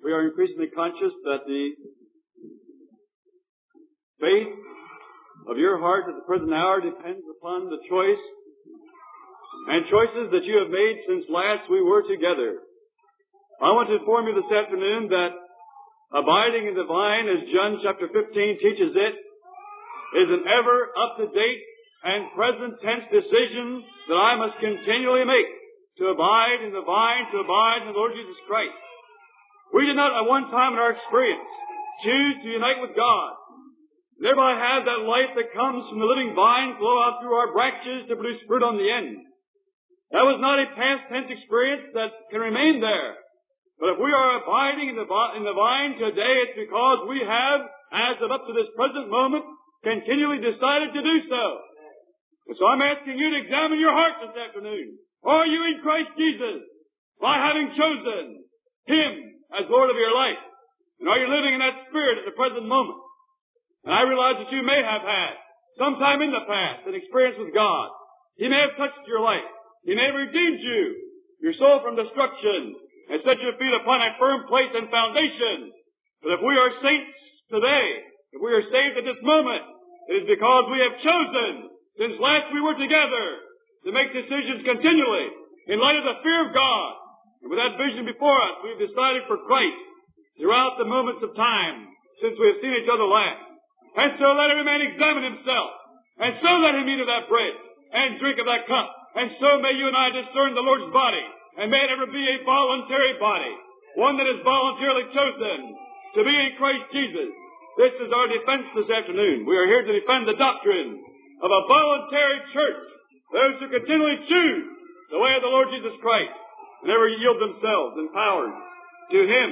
we are increasingly conscious that the faith of your heart at the present hour depends upon the choice and choices that you have made since last we were together. I want to inform you this afternoon that abiding in the vine, as John chapter 15 teaches it, is an ever up-to-date and present tense decision that I must continually make to abide in the vine, to abide in the Lord Jesus Christ. We did not at one time in our experience choose to unite with God, thereby have that life that comes from the living vine flow out through our branches to produce fruit on the end. That was not a past tense experience that can remain there. But if we are abiding in the vine today, it's because we have, as of up to this present moment, continually decided to do so. And so I'm asking you to examine your heart this afternoon. Are you in Christ Jesus by having chosen Him as Lord of your life? And are you living in that spirit at the present moment? And I realize that you may have had, sometime in the past, an experience with God. He may have touched your life. He may have redeemed you, your soul from destruction, and set your feet upon a firm place and foundation. But if we are saints today, if we are saved at this moment, it is because we have chosen, since last we were together, to make decisions continually in light of the fear of God. And with that vision before us, we have decided for Christ throughout the moments of time since we have seen each other last. And so let every man examine himself, and so let him eat of that bread and drink of that cup. And so may you and I discern the Lord's body, and may it ever be a voluntary body, one that is voluntarily chosen to be in Christ Jesus. This is our defense this afternoon. We are here to defend the doctrine of a voluntary church, those who continually choose the way of the Lord Jesus Christ, and ever yield themselves in power to Him.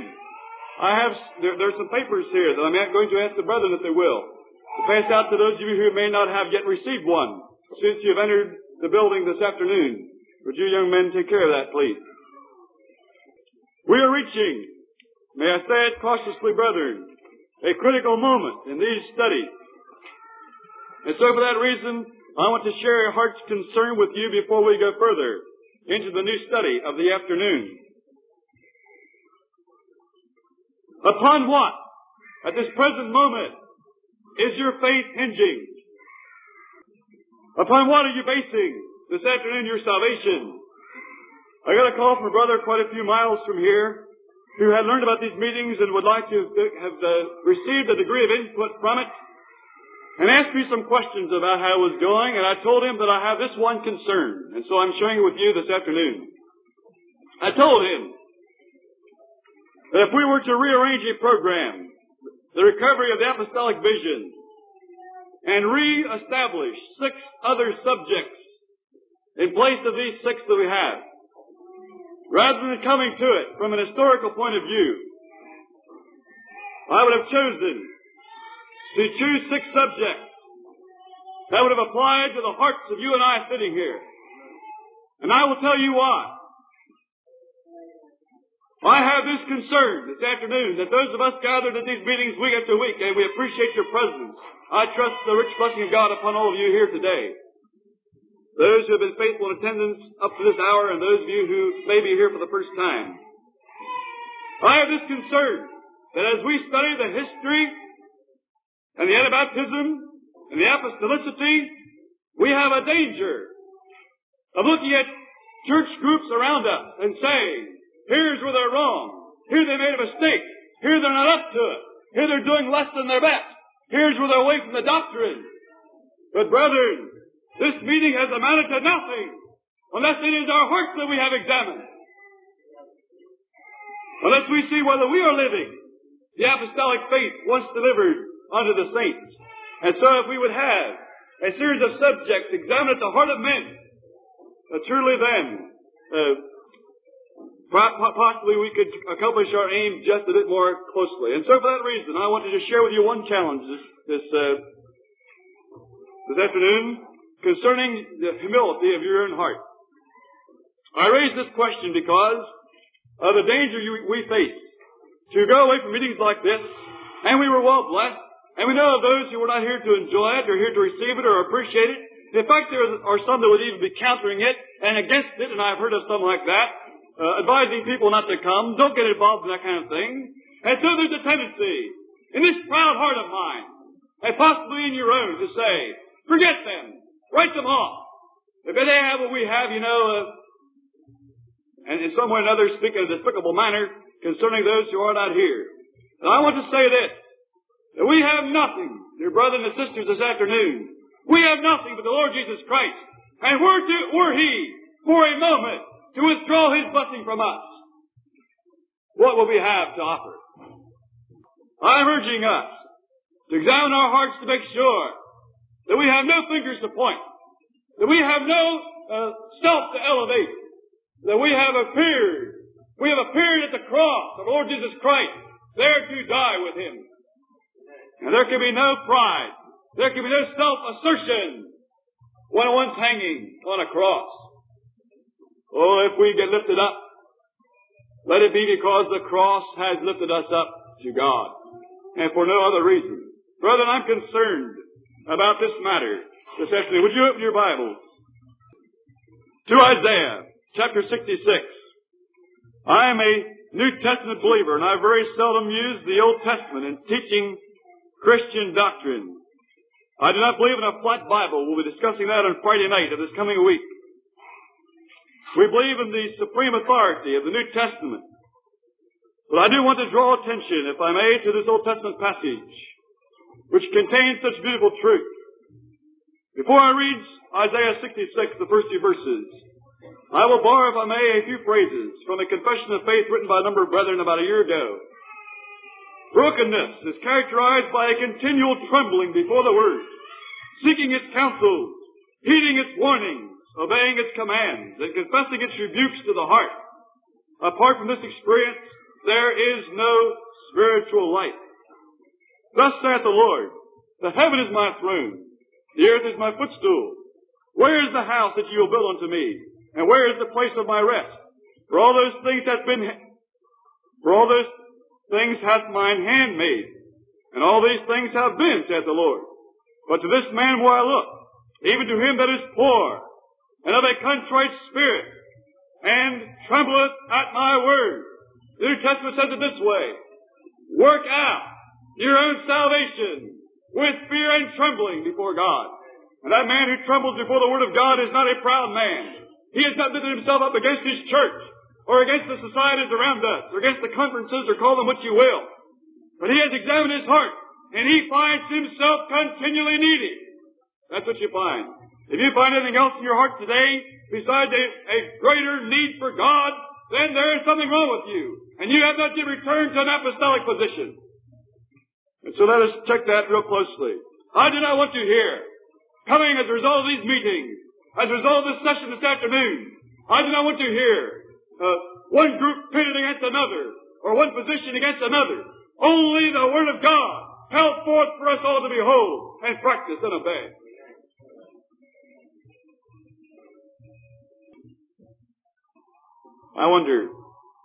There's some papers here that I'm going to ask the brethren, if they will, to pass out to those of you who may not have yet received one, since you've entered the building this afternoon. Would you young men take care of that, please? We are reaching, may I say it cautiously, brethren, a critical moment in these studies. And so for that reason, I want to share a heart's concern with you before we go further into the new study of the afternoon. Upon what, at this present moment, is your faith hinging? Upon what are you basing this afternoon your salvation? I got a call from a brother quite a few miles from here who had learned about these meetings and would like to have received a degree of input from it, and asked me some questions about how it was going, and I told him that I have this one concern, and so I'm sharing it with you this afternoon. I told him that if we were to rearrange a program, the recovery of the apostolic vision, and re-establish 6 other subjects in place of these 6 that we have, rather than coming to it from an historical point of view, I would have chosen to choose 6 subjects that would have applied to the hearts of you and I sitting here. And I will tell you why. I have this concern this afternoon that those of us gathered at these meetings week after week, and we appreciate your presence. I trust the rich blessing of God upon all of you here today. Those who have been faithful in attendance up to this hour, and those of you who may be here for the first time. I have this concern that as we study the history and the Anabaptism and the apostolicity, we have a danger of looking at church groups around us and saying, here's where they're wrong. Here they made a mistake. Here they're not up to it. Here they're doing less than their best. Here's where they're away from the doctrine. But brethren, this meeting has amounted to nothing unless it is our hearts that we have examined. Unless we see whether we are living the apostolic faith once delivered unto the saints. And so if we would have a series of subjects examined at the heart of men, truly then, possibly we could accomplish our aim just a bit more closely. And so for that reason, I wanted to share with you one challenge this afternoon concerning the humility of your own heart. I raise this question because of the danger we face to go away from meetings like this, and we were well blessed, and we know of those who were not here to enjoy it, or here to receive it, or appreciate it. In fact, there are some that would even be countering it and against it, and I've heard of some like that, advising people not to come. Don't get involved in that kind of thing. And so there's a tendency in this proud heart of mine, and possibly in your own, to say, forget them, write them off. If they have what we have, and in some way or another speak in a despicable manner concerning those who are not here. And I want to say this, that we have nothing, dear brothers and sisters, this afternoon. We have nothing but the Lord Jesus Christ. And were He, for a moment, to withdraw His blessing from us, what will we have to offer? I'm urging us to examine our hearts to make sure that we have no fingers to point, that we have no self to elevate, that we have appeared at the cross of Lord Jesus Christ, there to die with Him. And there can be no pride, there can be no self-assertion when one's hanging on a cross. Oh, if we get lifted up, let it be because the cross has lifted us up to God, and for no other reason. Brethren, I'm concerned about this matter this afternoon. Would you open your Bibles to Isaiah chapter 66. I am a New Testament believer, and I very seldom use the Old Testament in teaching Christian doctrine. I do not believe in a flat Bible. We'll be discussing that on Friday night of this coming week. We believe in the supreme authority of the New Testament. But I do want to draw attention, if I may, to this Old Testament passage, which contains such beautiful truth. Before I read Isaiah 66, the first few verses, I will borrow, if I may, a few phrases from a confession of faith written by a number of brethren about a year ago. Brokenness is characterized by a continual trembling before the Word, seeking its counsels, heeding its warnings, obeying its commands, and confessing its rebukes to the heart. Apart from this experience, there is no spiritual life. Thus saith the Lord, the heaven is my throne, the earth is my footstool. Where is the house that you will build unto me? And where is the place of my rest? For all those things hath mine hand made, and all these things have been, saith the Lord. But to this man will I look, even to him that is poor, and of a contrite spirit, and trembleth at my word. The New Testament says it this way, work out your own salvation with fear and trembling before God. And that man who trembles before the Word of God is not a proud man. He has not lifted himself up against his church, or against the societies around us, or against the conferences, or call them what you will. But he has examined his heart, and he finds himself continually needy. That's what you find. If you find anything else in your heart today, besides a greater need for God, then there is something wrong with you, and you have not yet returned to an apostolic position. And so let us check that real closely. I do not want to hear, coming as a result of these meetings, as a result of this session this afternoon, I do not want to hear one group pitted against another, or one position against another. Only the Word of God held forth for us all to behold and practice and obey. I wonder,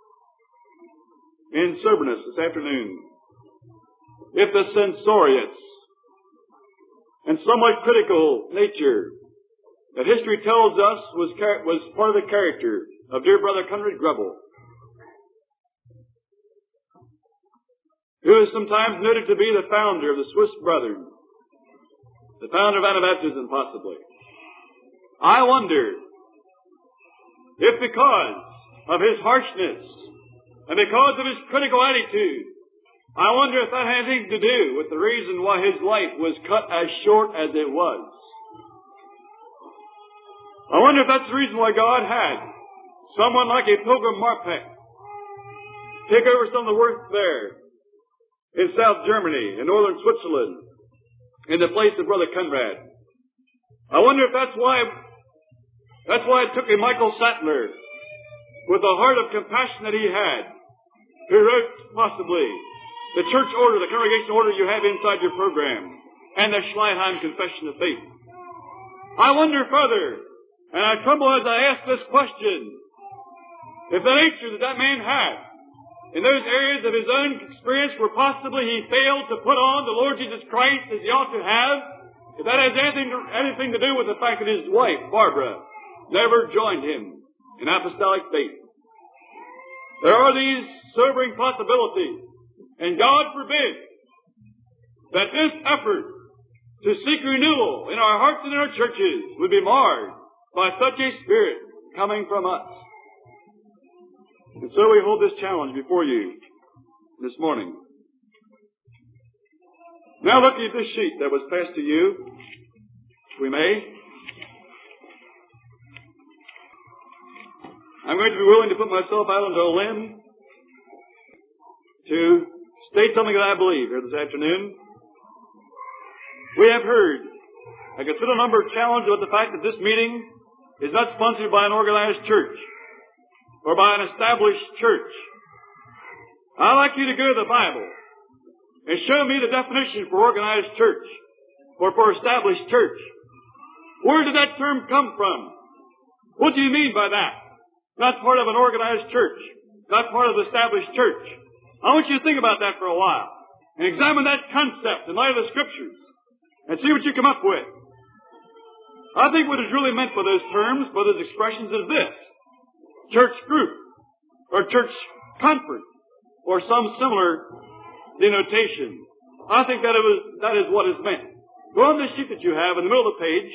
in soberness this afternoon, if the censorious and somewhat critical nature that history tells us was part of the character of dear brother Conrad Grebel, who is sometimes noted to be the founder of the Swiss Brethren, the founder of Anabaptism possibly. I wonder if because of his harshness and because of his critical attitude, I wonder if that had anything to do with the reason why his life was cut as short as it was. I wonder if that's the reason why God had someone like a Pilgrim Marpeck take over some of the work there in South Germany, in northern Switzerland, in the place of Brother Conrad. I wonder if that's why it took a Michael Sattler, with the heart of compassion that he had, who wrote possibly the church order, the congregation order you have inside your program, and the Schleitheim Confession of Faith. I wonder further, and I tremble as I ask this question, if the nature that man had in those areas of his own experience where possibly he failed to put on the Lord Jesus Christ as he ought to have, if that has anything to do with the fact that his wife, Barbara, never joined him in apostolic faith. There are these sobering possibilities. And God forbid that this effort to seek renewal in our hearts and in our churches would be marred by such a spirit coming from us. And so we hold this challenge before you this morning. Now look at this sheet that was passed to you, if we may. I'm going to be willing to put myself out onto a limb to state something that I believe here this afternoon. We have heard a considerable number of challenges about the fact that this meeting is not sponsored by an organized church or by an established church. I'd like you to go to the Bible and show me the definition for organized church or for established church. Where did that term come from? What do you mean by that? Not part of an organized church, not part of the established church. I want you to think about that for a while and examine that concept in light of the Scriptures and see what you come up with. I think what is really meant by those terms, by those expressions, is this: church group, or church conference, or some similar denotation. I think that is what is meant. Go on this sheet that you have in the middle of the page.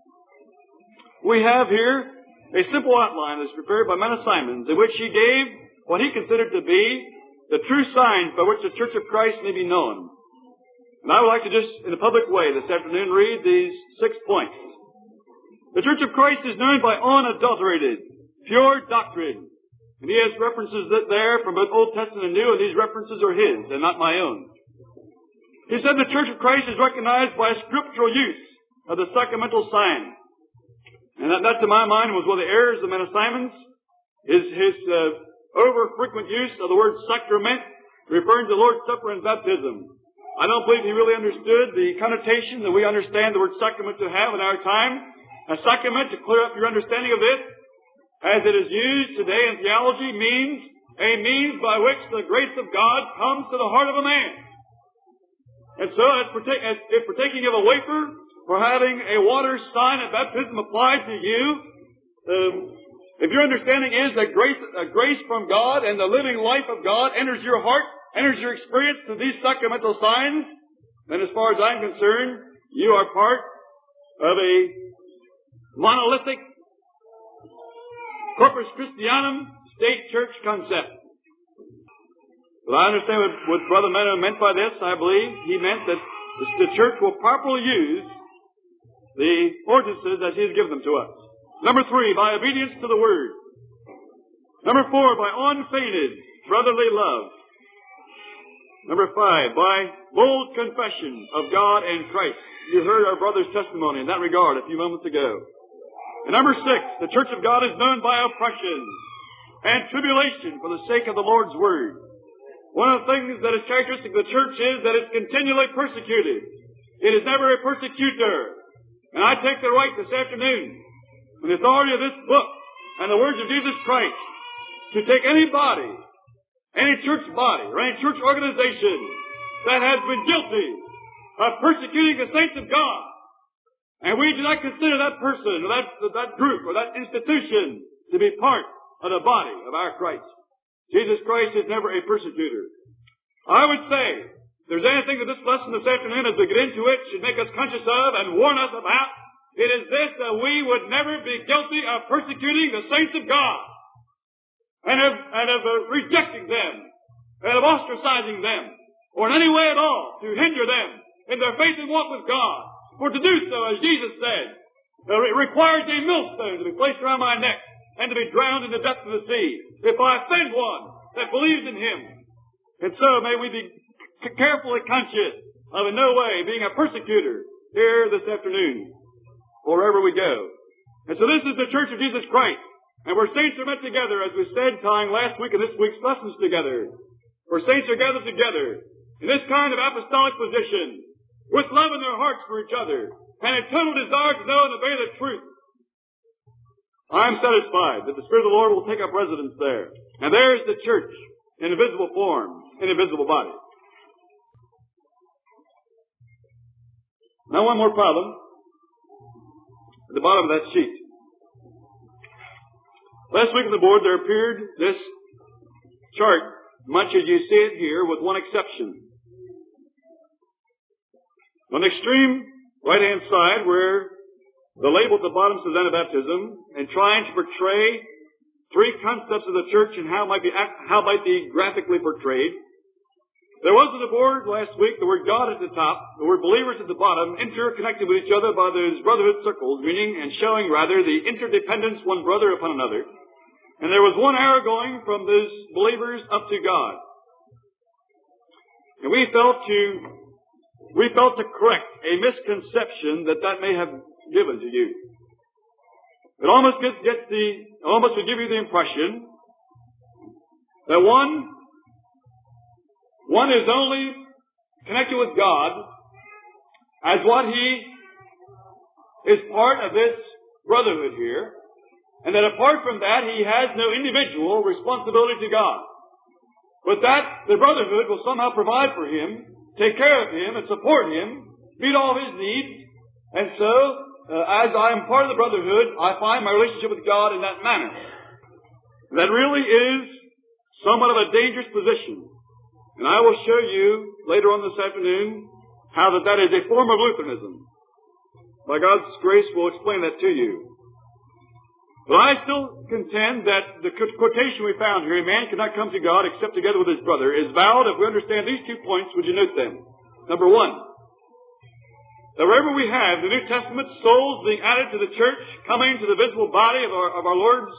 We have here a simple outline that's prepared by Mena Simons, in which he gave what he considered to be the true signs by which the Church of Christ may be known. And I would like to just, in a public way this afternoon, read these 6 points. The Church of Christ is known by unadulterated, pure doctrine. And he has references there from both Old Testament and New, and these references are his and not my own. He said the Church of Christ is recognized by scriptural use of the sacramental signs. And that to my mind was one of the errors of Mena Simons, his over-frequent use of the word sacrament, referring to the Lord's Supper and baptism. I don't believe he really understood the connotation that we understand the word sacrament to have in our time. A sacrament, to clear up your understanding of this, as it is used today in theology, means a means by which the grace of God comes to the heart of a man. And so, if partaking of a wafer, for having a water sign of baptism applied to you, if your understanding is that grace from God and the living life of God enters your heart, enters your experience through these sacramental signs, then as far as I'm concerned, you are part of a monolithic Corpus Christianum state church concept. But I understand what Brother Mena meant by this. I believe he meant that the church will properly use the ordinances as he has given them to us. Number 3, by obedience to the Word. Number 4, by unfeigned brotherly love. Number 5, by bold confession of God and Christ. You heard our brother's testimony in that regard a few moments ago. And number 6, the church of God is known by oppression and tribulation for the sake of the Lord's Word. One of the things that is characteristic of the church is that it's continually persecuted. It is never a persecutor. And I take the right this afternoon, with the authority of this book and the words of Jesus Christ, to take any body, any church body, or any church organization that has been guilty of persecuting the saints of God, and we do not consider that person, or that group, or that institution to be part of the body of our Christ. Jesus Christ is never a persecutor. I would say, if there's anything that this lesson this afternoon, as we get into it, should make us conscious of and warn us about, it is this: that we would never be guilty of persecuting the saints of God, and of rejecting them, and of ostracizing them, or in any way at all to hinder them in their faith and walk with God. For to do so, as Jesus said, it requires a millstone to be placed around my neck and to be drowned in the depths of the sea, if I offend one that believes in Him. And so may we be carefully conscious of in no way being a persecutor here this afternoon, wherever we go. And so this is the Church of Jesus Christ, and where saints are met together, as we said, tying last week and this week's lessons together, where saints are gathered together in this kind of apostolic position, with love in their hearts for each other, and a total desire to know and obey the truth. I'm satisfied that the Spirit of the Lord will take up residence there. And there's the church in a visible form, in a visible body. Now one more problem at the bottom of that sheet. Last week on the board there appeared this chart much as you see it here, with one exception. On the extreme right-hand side, where the label at the bottom says Anabaptism, and trying to portray three concepts of the church and how it might be graphically portrayed. There was on the board last week the word God at the top, the word believers at the bottom, interconnected with each other by those brotherhood circles, meaning and showing rather the interdependence one brother upon another. And there was one arrow going from those believers up to God. And we felt to correct a misconception that may have given to you. It almost would give you the impression that one is only connected with God as what he is part of this brotherhood here, and that apart from that, he has no individual responsibility to God. But that the brotherhood will somehow provide for him, take care of him, and support him, meet all of his needs, and so, as I am part of the brotherhood, I find my relationship with God in that manner. That really is somewhat of a dangerous position. And I will show you later on this afternoon how that is a form of Lutheranism. By God's grace, we'll explain that to you. But I still contend that the quotation we found here, a man cannot come to God except together with his brother, is valid if we understand these 2 points. Would you note them? Number one, that wherever we have the New Testament, souls being added to the church, coming to the visible body of our Lord's,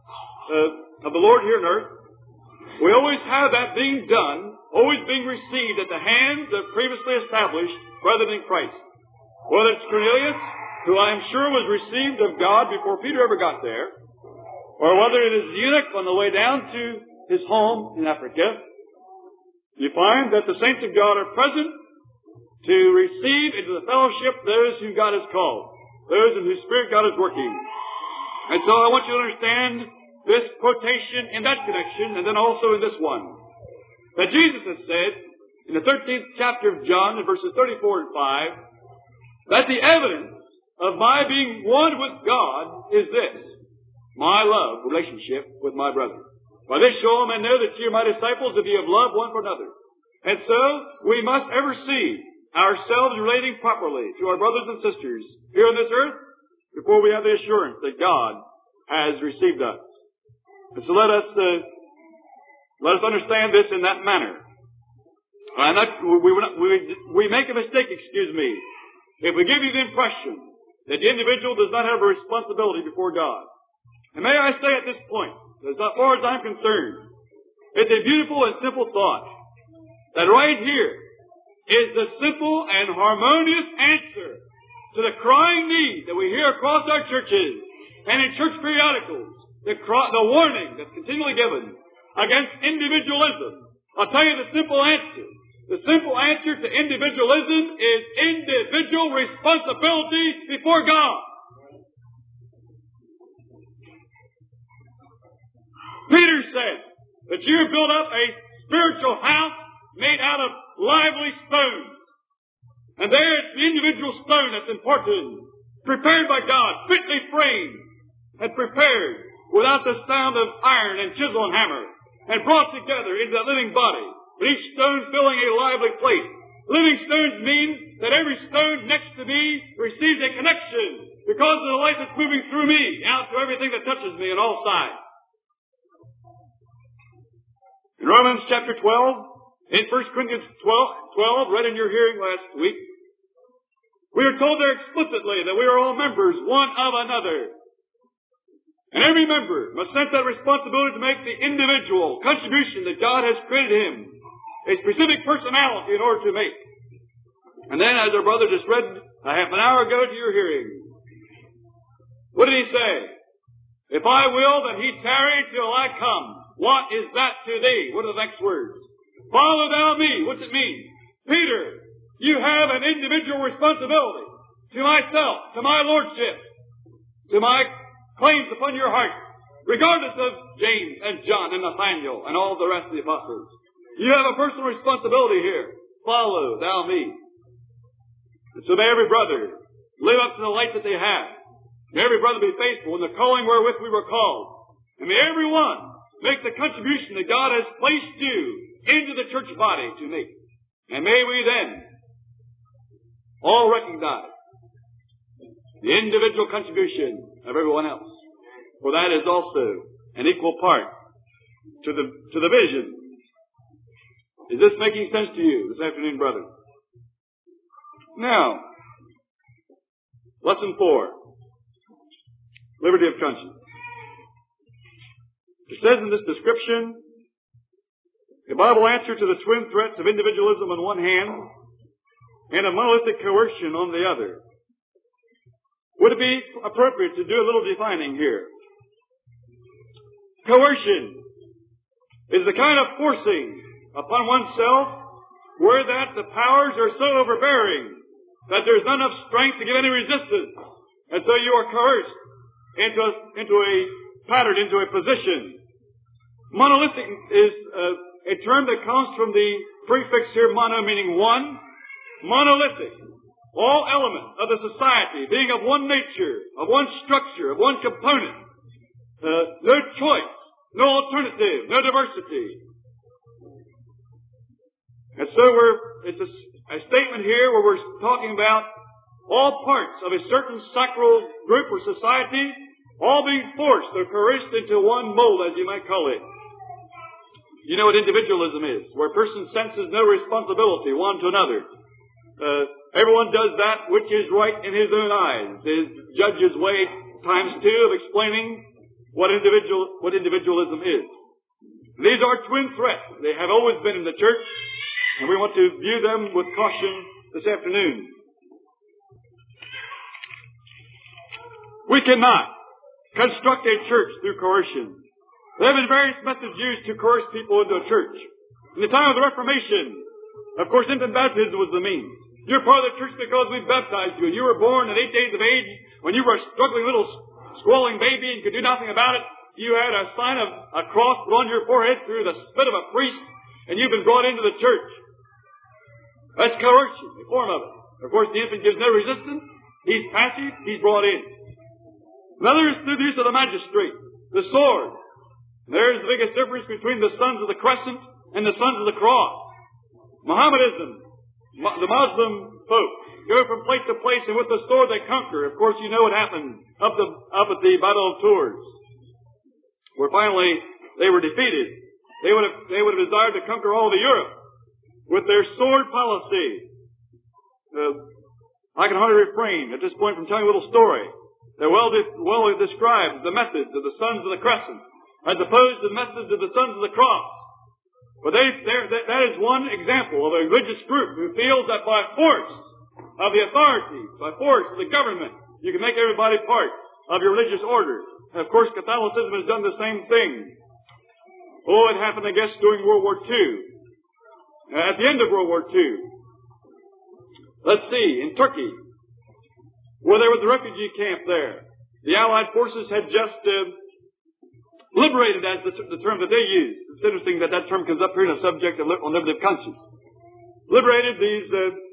of the Lord here on earth, we always have that being done, always being received at the hands of previously established brethren in Christ. Whether it's Cornelius, who I am sure was received of God before Peter ever got there, or whether it is the eunuch on the way down to his home in Africa, you find that the saints of God are present to receive into the fellowship those whom God has called, those in whose spirit God is working. And so I want you to understand this quotation in that connection, and then also in this one. That Jesus has said, in the 13th chapter of John, in verses 34 and 5, that the evidence of my being one with God is this, my love relationship with my brother. By this show men know that ye are my disciples, if ye have love one for another. And so, we must ever see ourselves relating properly to our brothers and sisters here on this earth before we have the assurance that God has received us. And so let us understand this in that manner. We make a mistake, if we give you the impression that the individual does not have a responsibility before God. And may I say at this point, as far as I'm concerned, it's a beautiful and simple thought that right here is the simple and harmonious answer to the crying need that we hear across our churches and in church periodicals, the warning that's continually given against individualism. I'll tell you the simple answer. The simple answer to individualism is individual responsibility before God. Peter said that you have built up a spiritual house made out of lively stones. And there it's the individual stone that's important, prepared by God, fitly framed and prepared without the sound of iron and chisel and hammer, and brought together into that living body, with each stone filling a lively place. Living stones mean that every stone next to me receives a connection because of the life that's moving through me out to everything that touches me on all sides. In Romans chapter 12, in 1 Corinthians 12, read in your hearing last week, we are told there explicitly that we are all members one of another. And every member must sense that responsibility to make the individual contribution that God has created him, a specific personality in order to make. And then, as our brother just read a half an hour ago to your hearing, what did he say? If I will that he tarry till I come, what is that to thee? What are the next words? Follow thou me. What's it mean? Peter, you have an individual responsibility to myself, to my lordship, to my claims upon your heart, regardless of James and John and Nathaniel and all the rest of the apostles. You have a personal responsibility here. Follow thou me. And so may every brother live up to the light that they have. May every brother be faithful in the calling wherewith we were called. And may everyone make the contribution that God has placed you into the church body to make. And may we then all recognize the individual contribution of everyone else. For that is also an equal part to the vision. Is this making sense to you this afternoon, brother? Now, lesson 4. Liberty of conscience. It says in this description, a Bible answer to the twin threats of individualism on one hand and of monolithic coercion on the other. Would it be appropriate to do a little defining here? Coercion is the kind of forcing upon oneself where that the powers are so overbearing that there's not enough strength to give any resistance. And so you are coerced into a pattern, into a position. Monolithic is a term that comes from the prefix here, mono, meaning one. Monolithic. All elements of the society being of one nature, of one structure, of one component. No choice, no alternative, no diversity. And so it's a statement here where we're talking about all parts of a certain sacral group or society all being forced or coerced into one mold, as you might call it. You know what individualism is, where a person senses no responsibility one to another. Everyone does that which is right in his own eyes. Is Judge's way times 2 of explaining what individualism is. These are twin threats. They have always been in the church, and we want to view them with caution this afternoon. We cannot construct a church through coercion. There have been various methods used to coerce people into a church. In the time of the Reformation, of course, infant baptism was the means. You're part of the church because we baptized you, and you were born at 8 days of age when you were a struggling little squalling baby and could do nothing about it. You had a sign of a cross put on your forehead through the spit of a priest, and you've been brought into the church. That's coercion, a form of it. Of course, the infant gives no resistance. He's passive. He's brought in. Another is through the use of the magistrate, the sword. There's the biggest difference between the sons of the crescent and the sons of the cross. Mohammedanism, the Muslim folk, go from place to place, and with the sword they conquer. Of course, you know what happened up at the Battle of Tours, where finally they were defeated. They would have desired to conquer all of Europe with their sword policy. I can hardly refrain at this point from telling a little story. They're well described the methods of the sons of the crescent, as opposed to the methods of the sons of the cross. But that is one example of a religious group who feels that by force of the authority, by force of the government, you can make everybody part of your religious order. And of course, Catholicism has done the same thing. Oh, it happened, I guess, during World War II. At the end of World War II. Let's see, in Turkey, where there was a refugee camp there, the Allied forces had just liberated, as the term that they use. It's interesting that term comes up here in a subject on liberty of conscience. Liberated these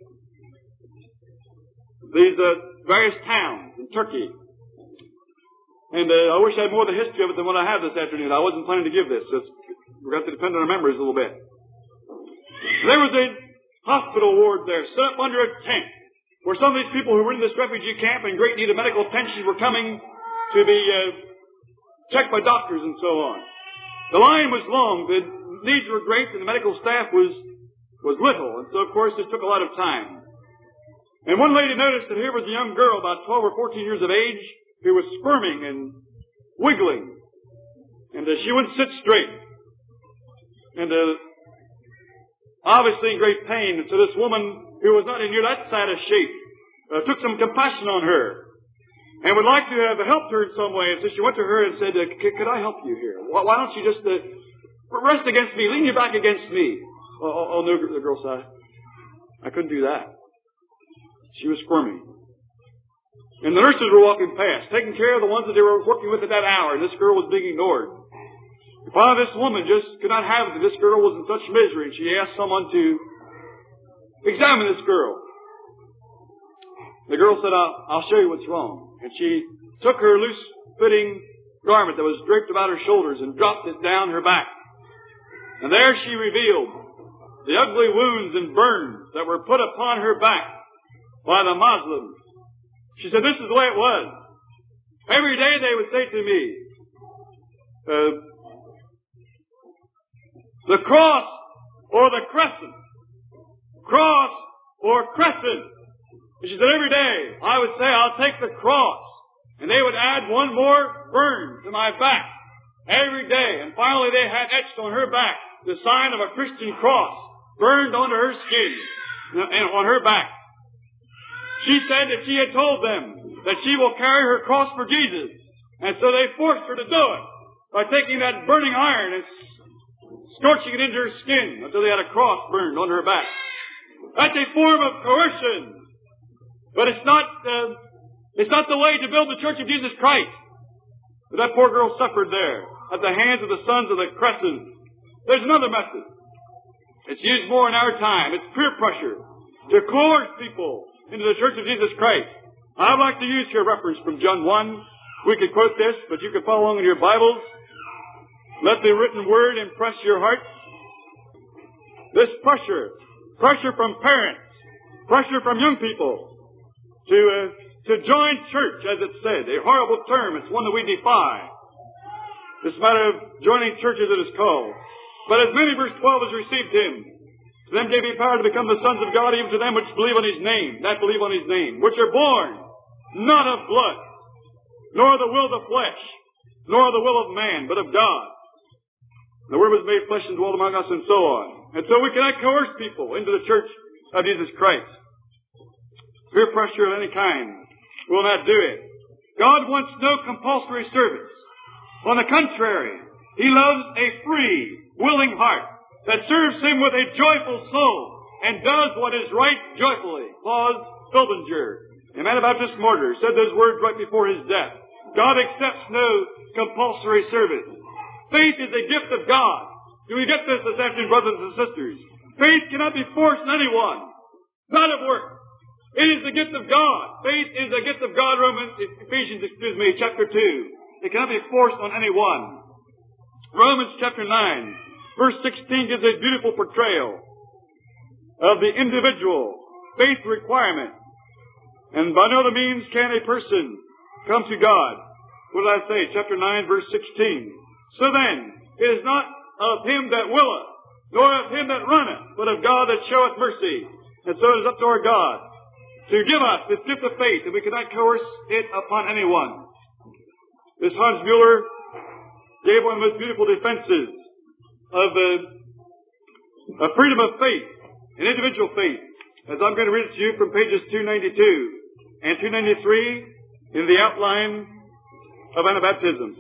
various towns in Turkey. And I wish I had more of the history of it than what I have this afternoon. I wasn't planning to give this. We're going to have to depend on our memories a little bit. There was a hospital ward there, set up under a tent, where some of these people who were in this refugee camp in great need of medical attention were coming to be checked by doctors and so on. The line was long, the needs were great, and the medical staff was little, and so of course it took a lot of time. And one lady noticed that here was a young girl, about 12 or 14 years of age, who was squirming and wiggling, and she wouldn't sit straight, and obviously in great pain. And so this woman, who was not in near that sad a shape, took some compassion on her and would like to have helped her in some way. And so she went to her and said, could I help you here? Why don't you just rest against me, lean your back against me? Oh, no, the girl said, I couldn't do that. She was squirming. And the nurses were walking past, taking care of the ones that they were working with at that hour, and this girl was being ignored. Finally, this woman just could not have it. This girl was in such misery, and she asked someone to examine this girl. The girl said, I'll show you what's wrong. And she took her loose-fitting garment that was draped about her shoulders and dropped it down her back. And there she revealed the ugly wounds and burns that were put upon her back by the Muslims. She said, this is the way it was. Every day they would say to me, the cross or the crescent. Cross or crescent. And she said, every day I would say, I'll take the cross. And they would add one more burn to my back every day. And finally they had etched on her back the sign of a Christian cross burned onto her skin and on her back. She said that she had told them that she will carry her cross for Jesus. And so they forced her to do it by taking that burning iron and scorching it into her skin until they had a cross burned onto her back. That's a form of coercion. But it's not the way to build the Church of Jesus Christ. But that poor girl suffered there at the hands of the sons of the Crescent. There's another method. It's used more in our time. It's peer pressure to coerce people into the Church of Jesus Christ. I'd like to use here a reference from John 1. We could quote this, but you can follow along in your Bibles. Let the written word impress your hearts. This pressure from parents, pressure from young people to join church, as it said, a horrible term. It's one that we defy. This matter of joining church, as it is called. But as many, verse 12, as received him, to them gave he power to become the sons of God, even to them which believe on his name, that believe on his name, which are born not of blood, nor the will of the flesh, nor the will of man, but of God. The Word was made flesh and dwelt among us, and so on. And so we cannot coerce people into the Church of Jesus Christ. Peer pressure of any kind will not do it. God wants no compulsory service. On the contrary, He loves a free, willing heart that serves Him with a joyful soul and does what is right joyfully. Claus Filbinger, a man of Baptist mortar, said those words right before his death. God accepts no compulsory service. Faith is a gift of God. Do we get this afternoon, brothers and sisters? Faith cannot be forced on anyone. Not at work. It is the gift of God. Faith is a gift of God. Ephesians chapter 2. It cannot be forced on anyone. Romans chapter 9, verse 16 gives a beautiful portrayal of the individual faith requirement. And by no other means can a person come to God. What did I say? Chapter 9, verse 16. So then, it is not of him that willeth, nor of him that runneth, but of God that showeth mercy. And so it is up to our God to give us this gift of faith, and we cannot coerce it upon anyone. This Hans Mueller gave one of the most beautiful defenses of freedom of faith, and individual faith, as I'm going to read it to you from pages 292 and 293 in the outline of Anabaptism.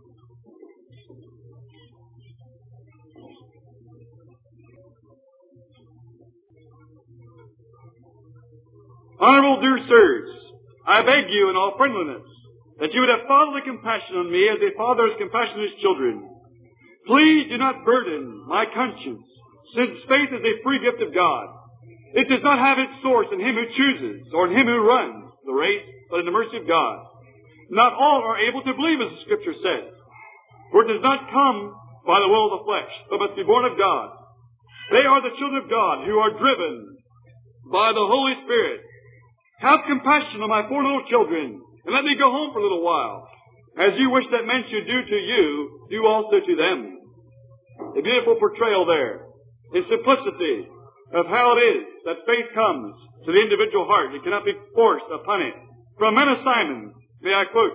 Honorable dear sirs, I beg you in all friendliness that you would have fatherly compassion on me as a father has compassion on his children. Please do not burden my conscience, since faith is a free gift of God. It does not have its source in him who chooses or in him who runs the race, but in the mercy of God. Not all are able to believe, as the Scripture says, for it does not come by the will of the flesh, but must be born of God. They are the children of God who are driven by the Holy Spirit. Have compassion on my poor little children, and let me go home for a little while. As you wish that men should do to you, do also to them. A beautiful portrayal there, in simplicity, of how it is that faith comes to the individual heart. It cannot be forced upon it. From Menno Simon, may I quote,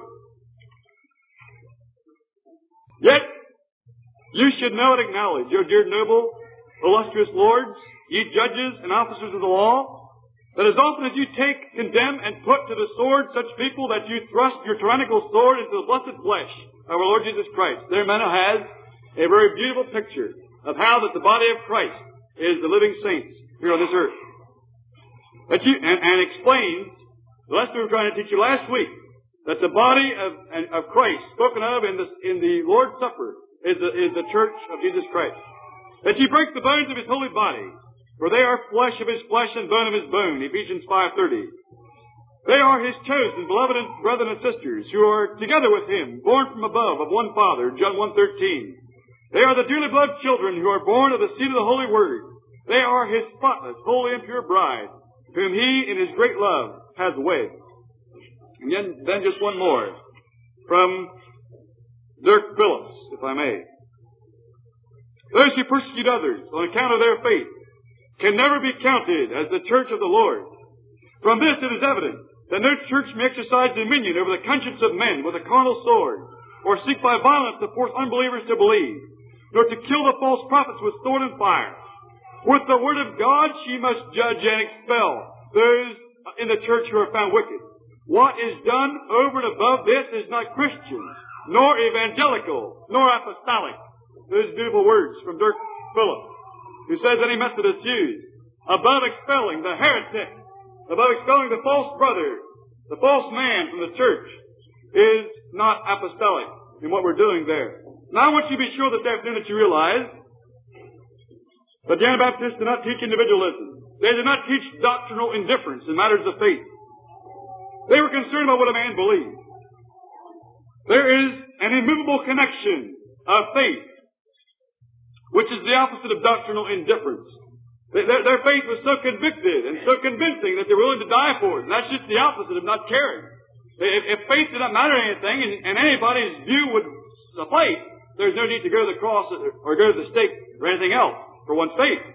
"Yet you should know and acknowledge, your dear noble, illustrious lords, ye judges and officers of the law, that as often as you take, condemn, and put to the sword such people that you thrust your tyrannical sword into the blessed flesh of our Lord Jesus Christ." There Menno has a very beautiful picture of how that the body of Christ is the living saints here on this earth. And explains the lesson we were trying to teach you last week, that the body of Christ spoken of in the Lord's Supper is the church of Jesus Christ. That you break the bones of his holy body, for they are flesh of his flesh and bone of his bone. Ephesians 5:30. They are His chosen, beloved brethren and sisters, who are together with Him, born from above of one Father, John 1:13. They are the dearly beloved children who are born of the seed of the Holy Word. They are His spotless, holy, and pure bride, whom He, in His great love, has wed. And then just one more, from Dirk Phillips, if I may. Those who persecute others on account of their faith can never be counted as the church of the Lord. From this it is evident that no church may exercise dominion over the conscience of men with a carnal sword, or seek by violence to force unbelievers to believe, nor to kill the false prophets with sword and fire. With the word of God she must judge and expel those in the church who are found wicked. What is done over and above this is not Christian, nor evangelical, nor apostolic. Those beautiful words from Dirk Phillips, who says any method is used above expelling the heretic, above expelling the false brother, the false man from the church, is not apostolic in what we're doing there. Now I want you to be sure this afternoon that you realize that the Anabaptists do not teach individualism. They do not teach doctrinal indifference in matters of faith. They were concerned about what a man believed. There is an immovable connection of faith, which is the opposite of doctrinal indifference. Their faith was so convicted and so convincing that they're willing to die for it. And that's just the opposite of not caring. If faith did not matter anything and anybody's view would suffice, there's no need to go to the cross or go to the stake or anything else for one's faith.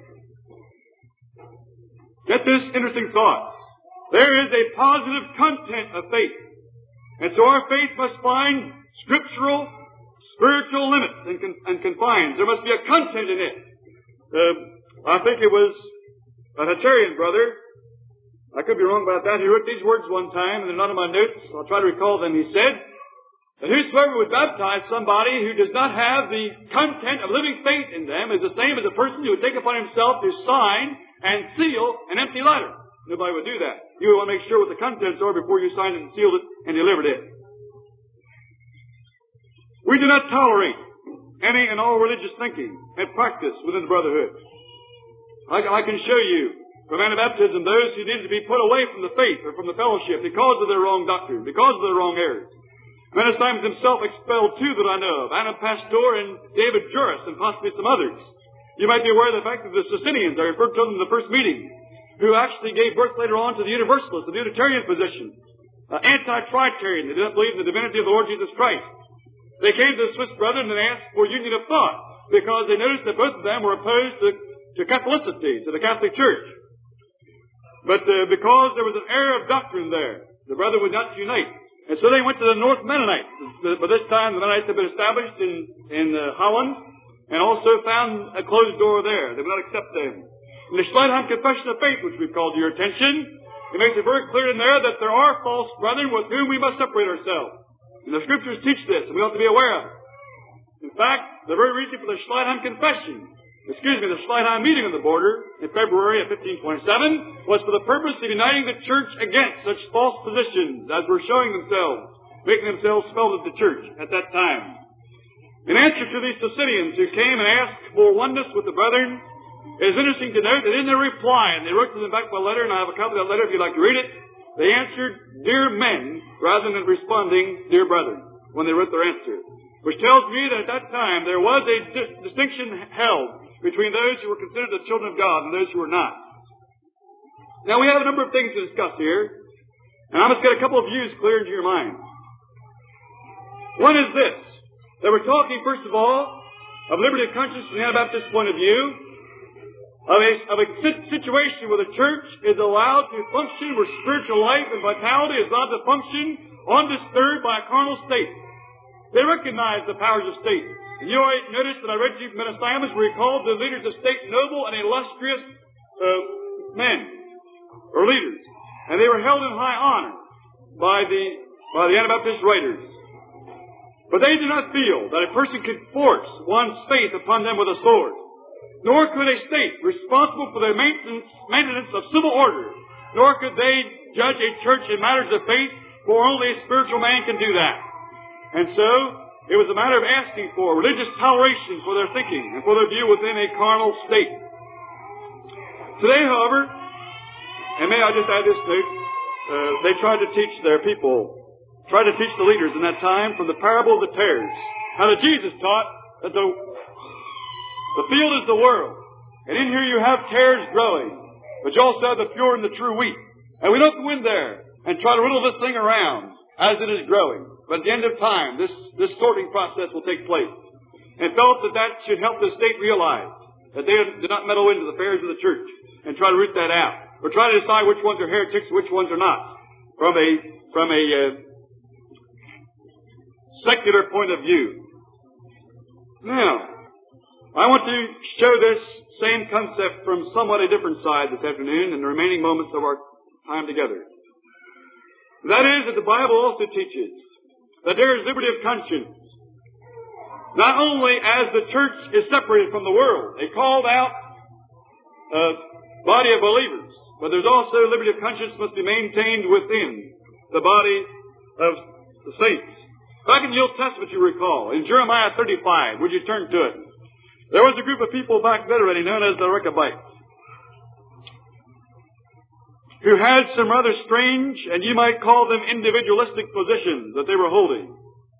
Get this interesting thought. There is a positive content of faith. And so our faith must find scriptural, spiritual limits and confines. There must be a content in it. I think it was a Hatarian brother. I could be wrong about that. He wrote these words one time, and they're not in my notes. I'll try to recall them. He said that whosoever would baptize somebody who does not have the content of living faith in them is the same as a person who would take upon himself to sign and seal an empty letter. Nobody would do that. You would want to make sure what the contents are before you signed it and sealed it and delivered it. We do not tolerate any and all religious thinking and practice within the brotherhood. I can show you from Anabaptism those who needed to be put away from the faith or from the fellowship because of their wrong doctrine, because of their wrong errors. Menace Simons himself expelled two that I know of, Adam Pastor and David Juris, and possibly some others. You might be aware of the fact that the Socinians, I referred to them in the first meeting, who actually gave birth later on to the Universalists, the Unitarian position, anti-Tritarian. They did not believe in the divinity of the Lord Jesus Christ. They came to the Swiss brethren and asked for union of thought because they noticed that both of them were opposed to Catholicity, to the Catholic Church. But because there was an error of doctrine there, the brethren would not unite. And so they went to the North Mennonites. By this time, the Mennonites had been established in Holland and also found a closed door there. They would not accept them. In the Schleitheim Confession of Faith, which we've called to your attention, it makes it very clear in there that there are false brethren with whom we must separate ourselves. And the Scriptures teach this, and we ought to be aware of it. In fact, the very reason for the Schleitheim the Schleitheim meeting on the border in February of 1527 was for the purpose of uniting the church against such false positions as were showing themselves, making themselves felt at the church at that time. In answer to these Socinians who came and asked for oneness with the brethren, it is interesting to note that in their reply, and they wrote to them back by letter, and I have a copy of that letter if you'd like to read it, they answered, "Dear men," rather than responding, "Dear brethren," when they wrote their answer. Which tells me that at that time there was a distinction held between those who were considered the children of God and those who were not. Now we have a number of things to discuss here, and I must get a couple of views clear into your mind. One is this, that we're talking first of all of liberty of conscience from the Anabaptist point of view, of a situation where the church is allowed to function, where spiritual life and vitality is allowed to function undisturbed by a carnal state. They recognize the powers of state. And you already noticed that I read to you from Menace Simons where he called the leaders of state noble and illustrious men, or leaders. And they were held in high honor by the Anabaptist writers. But they did not feel that a person could force one's faith upon them with a sword. Nor could a state responsible for the maintenance of civil order, nor could they judge a church in matters of faith, for only a spiritual man can do that. And so, it was a matter of asking for religious toleration for their thinking and for their view within a carnal state. Today, however, and may I just add this note, they tried to teach their people, tried to teach the leaders in that time from the parable of the tares. How that Jesus taught that the field is the world, and in here you have tares growing, but you also have the pure and the true wheat. And we don't go in there and try to riddle this thing around as it is growing. But at the end of time, this sorting process will take place. And felt that should help the state realize that they did not meddle into the affairs of the church and try to root that out, or try to decide which ones are heretics and which ones are not from a secular point of view. Now, I want to show this same concept from somewhat a different side this afternoon in the remaining moments of our time together. That is that the Bible also teaches that there is liberty of conscience. Not only as the church is separated from the world, a called out body of believers, but there's also liberty of conscience must be maintained within the body of the saints. Back in the Old Testament, you recall, in Jeremiah 35, would you turn to it? There was a group of people back then already known as the Rechabites, who had some rather strange, and you might call them individualistic positions that they were holding.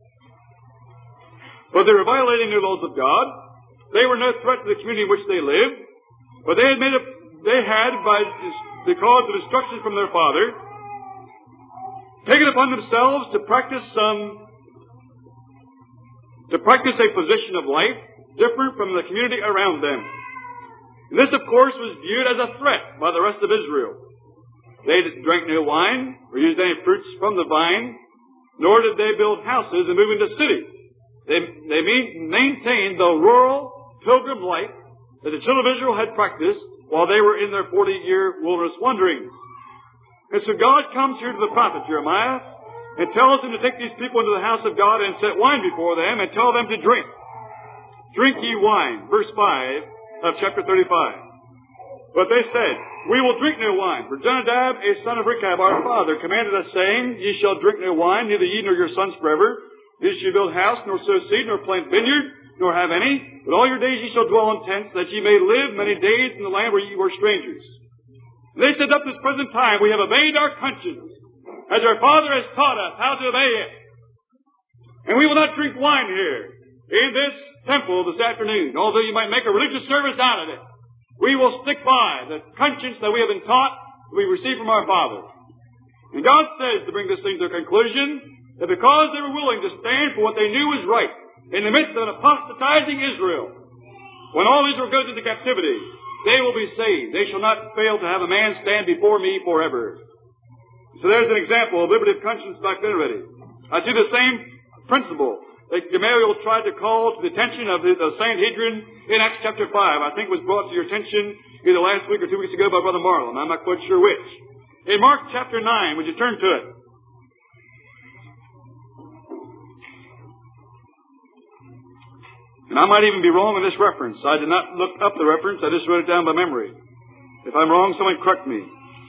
But they were violating the laws of God. They were no threat to the community in which they lived. But they had because of instructions from their father, taken upon themselves to practice a position of life different from the community around them. And this, of course, was viewed as a threat by the rest of Israel. They drank no wine or used any fruits from the vine, nor did they build houses and move into cities. They maintained the rural pilgrim life that the children of Israel had practiced while they were in their 40-year wilderness wanderings. And so God comes here to the prophet Jeremiah and tells him to take these people into the house of God and set wine before them and tell them to drink. Drink ye wine, verse 5 of chapter 35. But they said, we will drink no wine, for Jonadab, a son of Rechab, our father, commanded us, saying, ye shall drink no wine, neither ye nor your sons forever. Ye shall build house, nor sow seed, nor plant vineyard, nor have any. But all your days ye shall dwell in tents, that ye may live many days in the land where ye were strangers. And they said, up to this present time we have obeyed our conscience, as our Father has taught us how to obey it. And we will not drink wine here, in this temple this afternoon, although you might make a religious service out of it. We will stick by the conscience that we have been taught, that we received from our Father. And God says, to bring this thing to a conclusion, that because they were willing to stand for what they knew was right, in the midst of an apostatizing Israel, when all Israel goes into captivity, they will be saved. They shall not fail to have a man stand before me forever. So there's an example of liberty of conscience back then already. I see the same principle that Gamaliel tried to call to the attention of the Sanhedrin in Acts chapter 5. I think it was brought to your attention either last week or 2 weeks ago by Brother Marlin. I'm not quite sure which. In Mark chapter 9, would you turn to it? And I might even be wrong in this reference. I did not look up the reference. I just wrote it down by memory. If I'm wrong, someone correct me.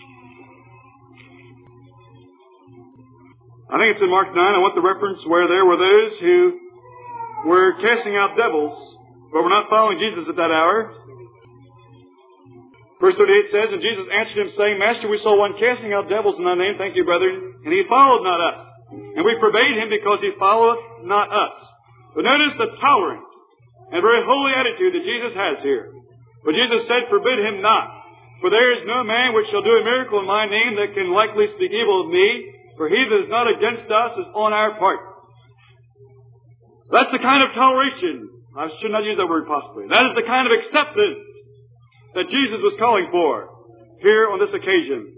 I think it's in Mark 9. I want the reference where there were those who were casting out devils, but were not following Jesus at that hour. Verse 38 says, and Jesus answered him, saying, Master, we saw one casting out devils in thy name. Thank you, brethren. And he followed not us. And we forbade him because he followeth not us. But notice the tolerant and very holy attitude that Jesus has here. But Jesus said, forbid him not. For there is no man which shall do a miracle in my name that can likely speak evil of me. For he that is not against us is on our part. That's the kind of toleration. I should not use that word possibly. That is the kind of acceptance that Jesus was calling for here on this occasion.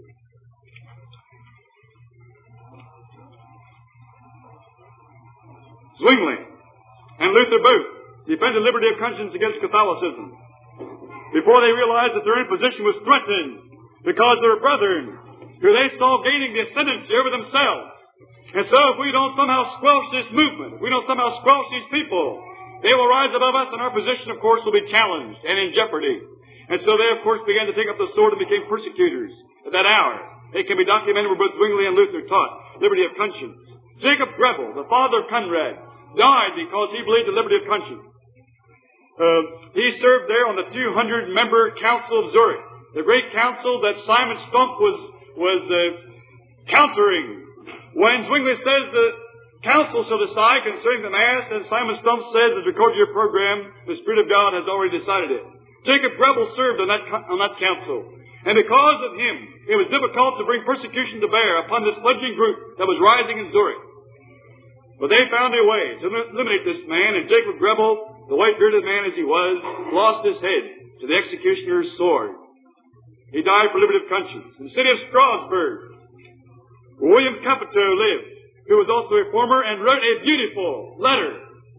Zwingli and Luther both defended liberty of conscience against Catholicism before they realized that their imposition was threatened because their brethren, who they saw gaining the ascendancy over themselves. And so if we don't somehow squelch this movement, if we don't somehow squelch these people, they will rise above us, and our position, of course, will be challenged and in jeopardy. And so they, of course, began to take up the sword and became persecutors at that hour. It can be documented where both Zwingli and Luther taught liberty of conscience. Jacob Greville, the father of Conrad, died because he believed in liberty of conscience. He served there on the 200-member Council of Zurich, the great council that Simon Stump was countering. When Zwingli says the council shall decide concerning the Mass, and Simon Stump says, as recorded in your program, the Spirit of God has already decided it. Jacob Greble served on that council. And because of him, it was difficult to bring persecution to bear upon this fledgling group that was rising in Zurich. But they found a way to eliminate this man, and Jacob Greble, the white-bearded man as he was, lost his head to the executioner's sword. He died for liberty of conscience. In the city of Strasbourg, where William Capito lived, who was also a reformer, and wrote a beautiful letter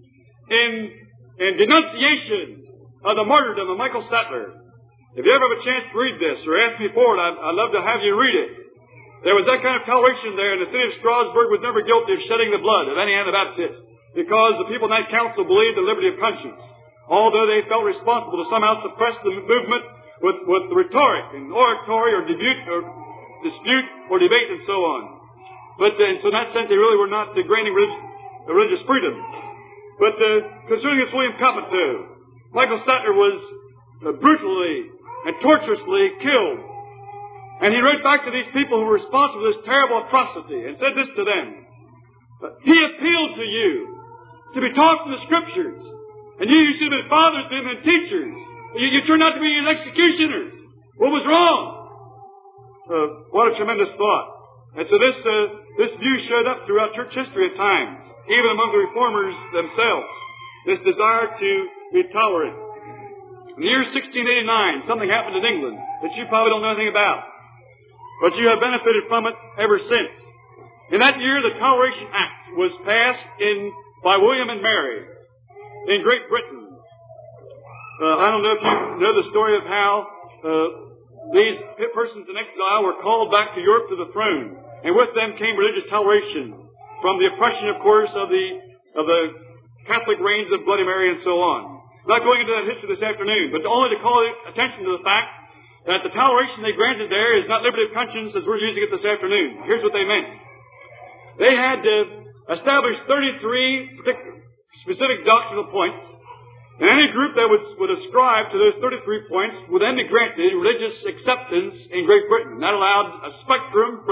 in denunciation of the martyrdom of Michael Sattler. If you ever have a chance to read this, or ask me for it, I'd love to have you read it. There was that kind of toleration there, and the city of Strasbourg was never guilty of shedding the blood of any Anabaptist, because the people in that council believed in liberty of conscience, although they felt responsible to somehow suppress the movement with rhetoric and oratory or dispute or debate and so on. But so in that sense, they really were not granting religious freedom. But concerning this William Capito, Michael Sattler was brutally and torturously killed. And he wrote back to these people who were responsible for this terrible atrocity and said this to them. He appealed to you to be taught from the Scriptures. And you should have been fathers to him and teachers. You turned out to be his executioners. What was wrong? What a tremendous thought. And so this view showed up throughout church history at times, even among the reformers themselves, this desire to be tolerant. In the year 1689, something happened in England that you probably don't know anything about, but you have benefited from it ever since. In that year, the Toleration Act was passed by William and Mary in Great Britain. I don't know if you know the story of how these persons in exile were called back to Europe to the throne, and with them came religious toleration from the oppression, of course, of the Catholic reigns of Bloody Mary and so on. Not going into that history this afternoon, but only to call attention to the fact that the toleration they granted there is not liberty of conscience as we're using it this afternoon. Here's what they meant. They had to establish 33 specific doctrinal points, and any group that would ascribe to those 33 points would then be granted religious acceptance in Great Britain. That allowed a spectrum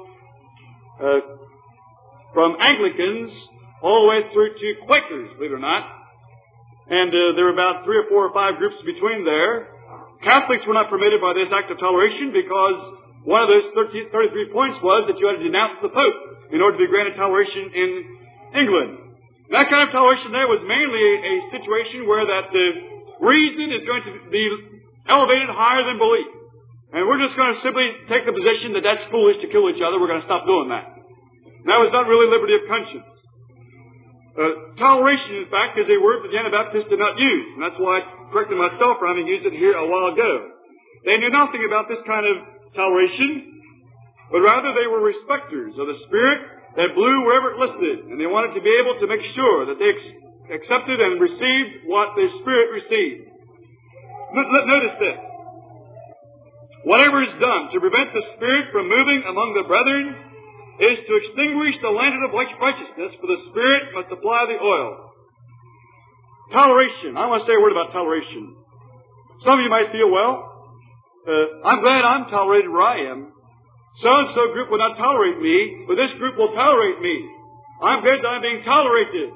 from Anglicans all the way through to Quakers, believe it or not. And there were about 3 or 4 or 5 groups between there. Catholics were not permitted by this act of toleration because one of those 33 points was that you had to denounce the Pope in order to be granted toleration in England. That kind of toleration there was mainly a situation where that reason is going to be elevated higher than belief. And we're just going to simply take the position that that's foolish to kill each other. We're going to stop doing that. And that was not really liberty of conscience. Toleration, in fact, is a word that the Anabaptists did not use. And that's why I corrected myself for having used it here a while ago. They knew nothing about this kind of toleration, but rather they were respecters of the Spirit that blew wherever it listed. And they wanted to be able to make sure that they accepted and received what the Spirit received. Notice this. Whatever is done to prevent the Spirit from moving among the brethren is to extinguish the lantern of righteousness, for the Spirit must apply the oil. Toleration. I want to say a word about toleration. Some of you might feel, well, I'm glad I'm tolerated where I am. So-and-so group will not tolerate me, but this group will tolerate me. I'm glad that I'm being tolerated.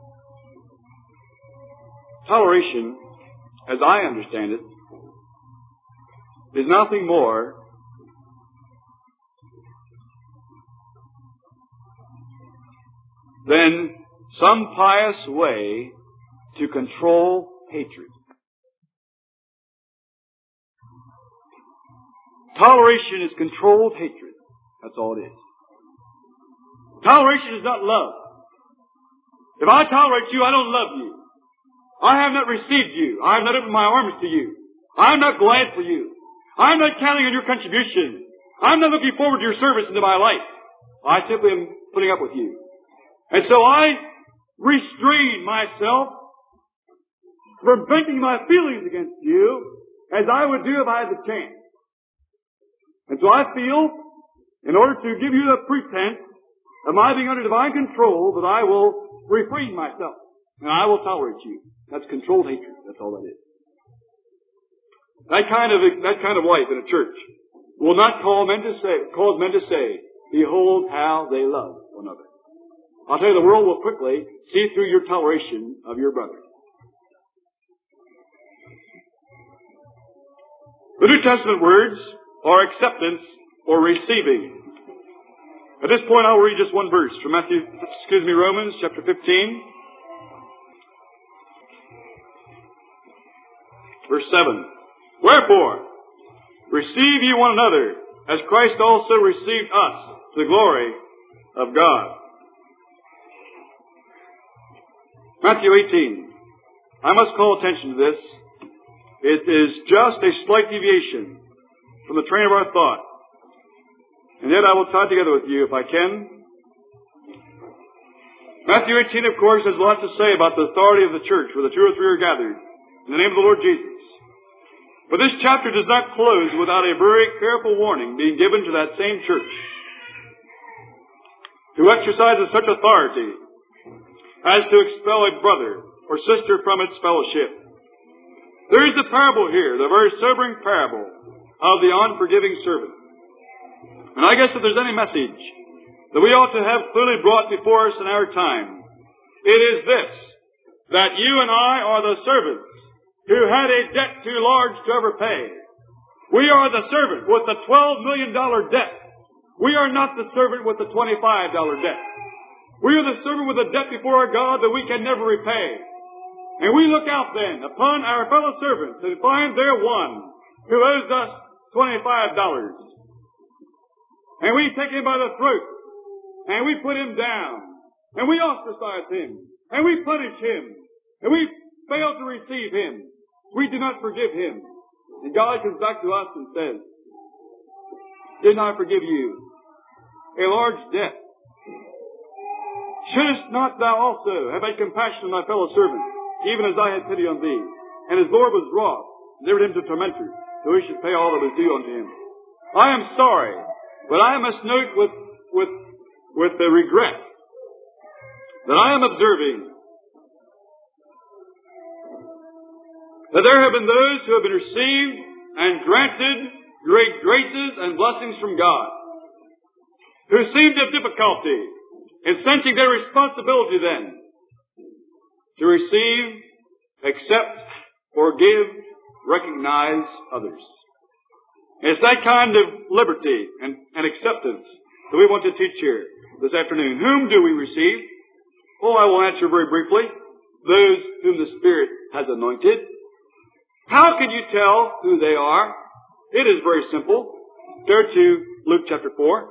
Toleration, as I understand it, is nothing more than some pious way to control hatred. Toleration is controlled hatred. That's all it is. Toleration is not love. If I tolerate you, I don't love you. I have not received you. I have not opened my arms to you. I am not glad for you. I am not counting on your contribution. I am not looking forward to your service into my life. I simply am putting up with you. And so I restrain myself from venting my feelings against you as I would do if I had the chance. And so I feel, in order to give you the pretense of my being under divine control, that I will refrain myself and I will tolerate you. That's controlled hatred. That's all that is. That kind of life in a church will not cause men to say, behold how they love one another. I'll tell you, the world will quickly see through your toleration of your brother. The New Testament words are acceptance or receiving. At this point, I'll read just one verse from Romans chapter 15. Verse 7. Wherefore, receive ye one another, as Christ also received us, to the glory of God. Matthew 18. I must call attention to this. It is just a slight deviation from the train of our thought. And yet I will tie it together with you if I can. Matthew 18, of course, has a lot to say about the authority of the church, where the two or three are gathered in the name of the Lord Jesus. But this chapter does not close without a very careful warning being given to that same church, who exercises such authority as to expel a brother or sister from its fellowship. There is the parable here, the very sobering parable of the unforgiving servant. And I guess if there's any message that we ought to have clearly brought before us in our time, it is this, that you and I are the servants who had a debt too large to ever pay. We are the servant with the $12 million debt. We are not the servant with the $25 debt. We are the servant with a debt before our God that we can never repay. And we look out then upon our fellow servants and find there one who owes us $25. And we take him by the throat, and we put him down, and we ostracize him, and we punish him, and we fail to receive him. We do not forgive him. And God comes back to us and says, didn't I forgive you a large debt? Shouldest not thou also have had compassion on thy fellow servant, even as I had pity on thee? And his Lord was wroth, delivered him to tormentors, so he should pay all that was due unto him. I am sorry, but I must note with the regret that I am observing that there have been those who have been received and granted great graces and blessings from God, who seem to have difficulty in sensing their responsibility then to receive, accept, forgive, recognize others. It's that kind of liberty and acceptance that we want to teach here this afternoon. Whom do we receive? Oh, I will answer very briefly. Those whom the Spirit has anointed. How can you tell who they are? It is very simple. Turn to Luke chapter 4.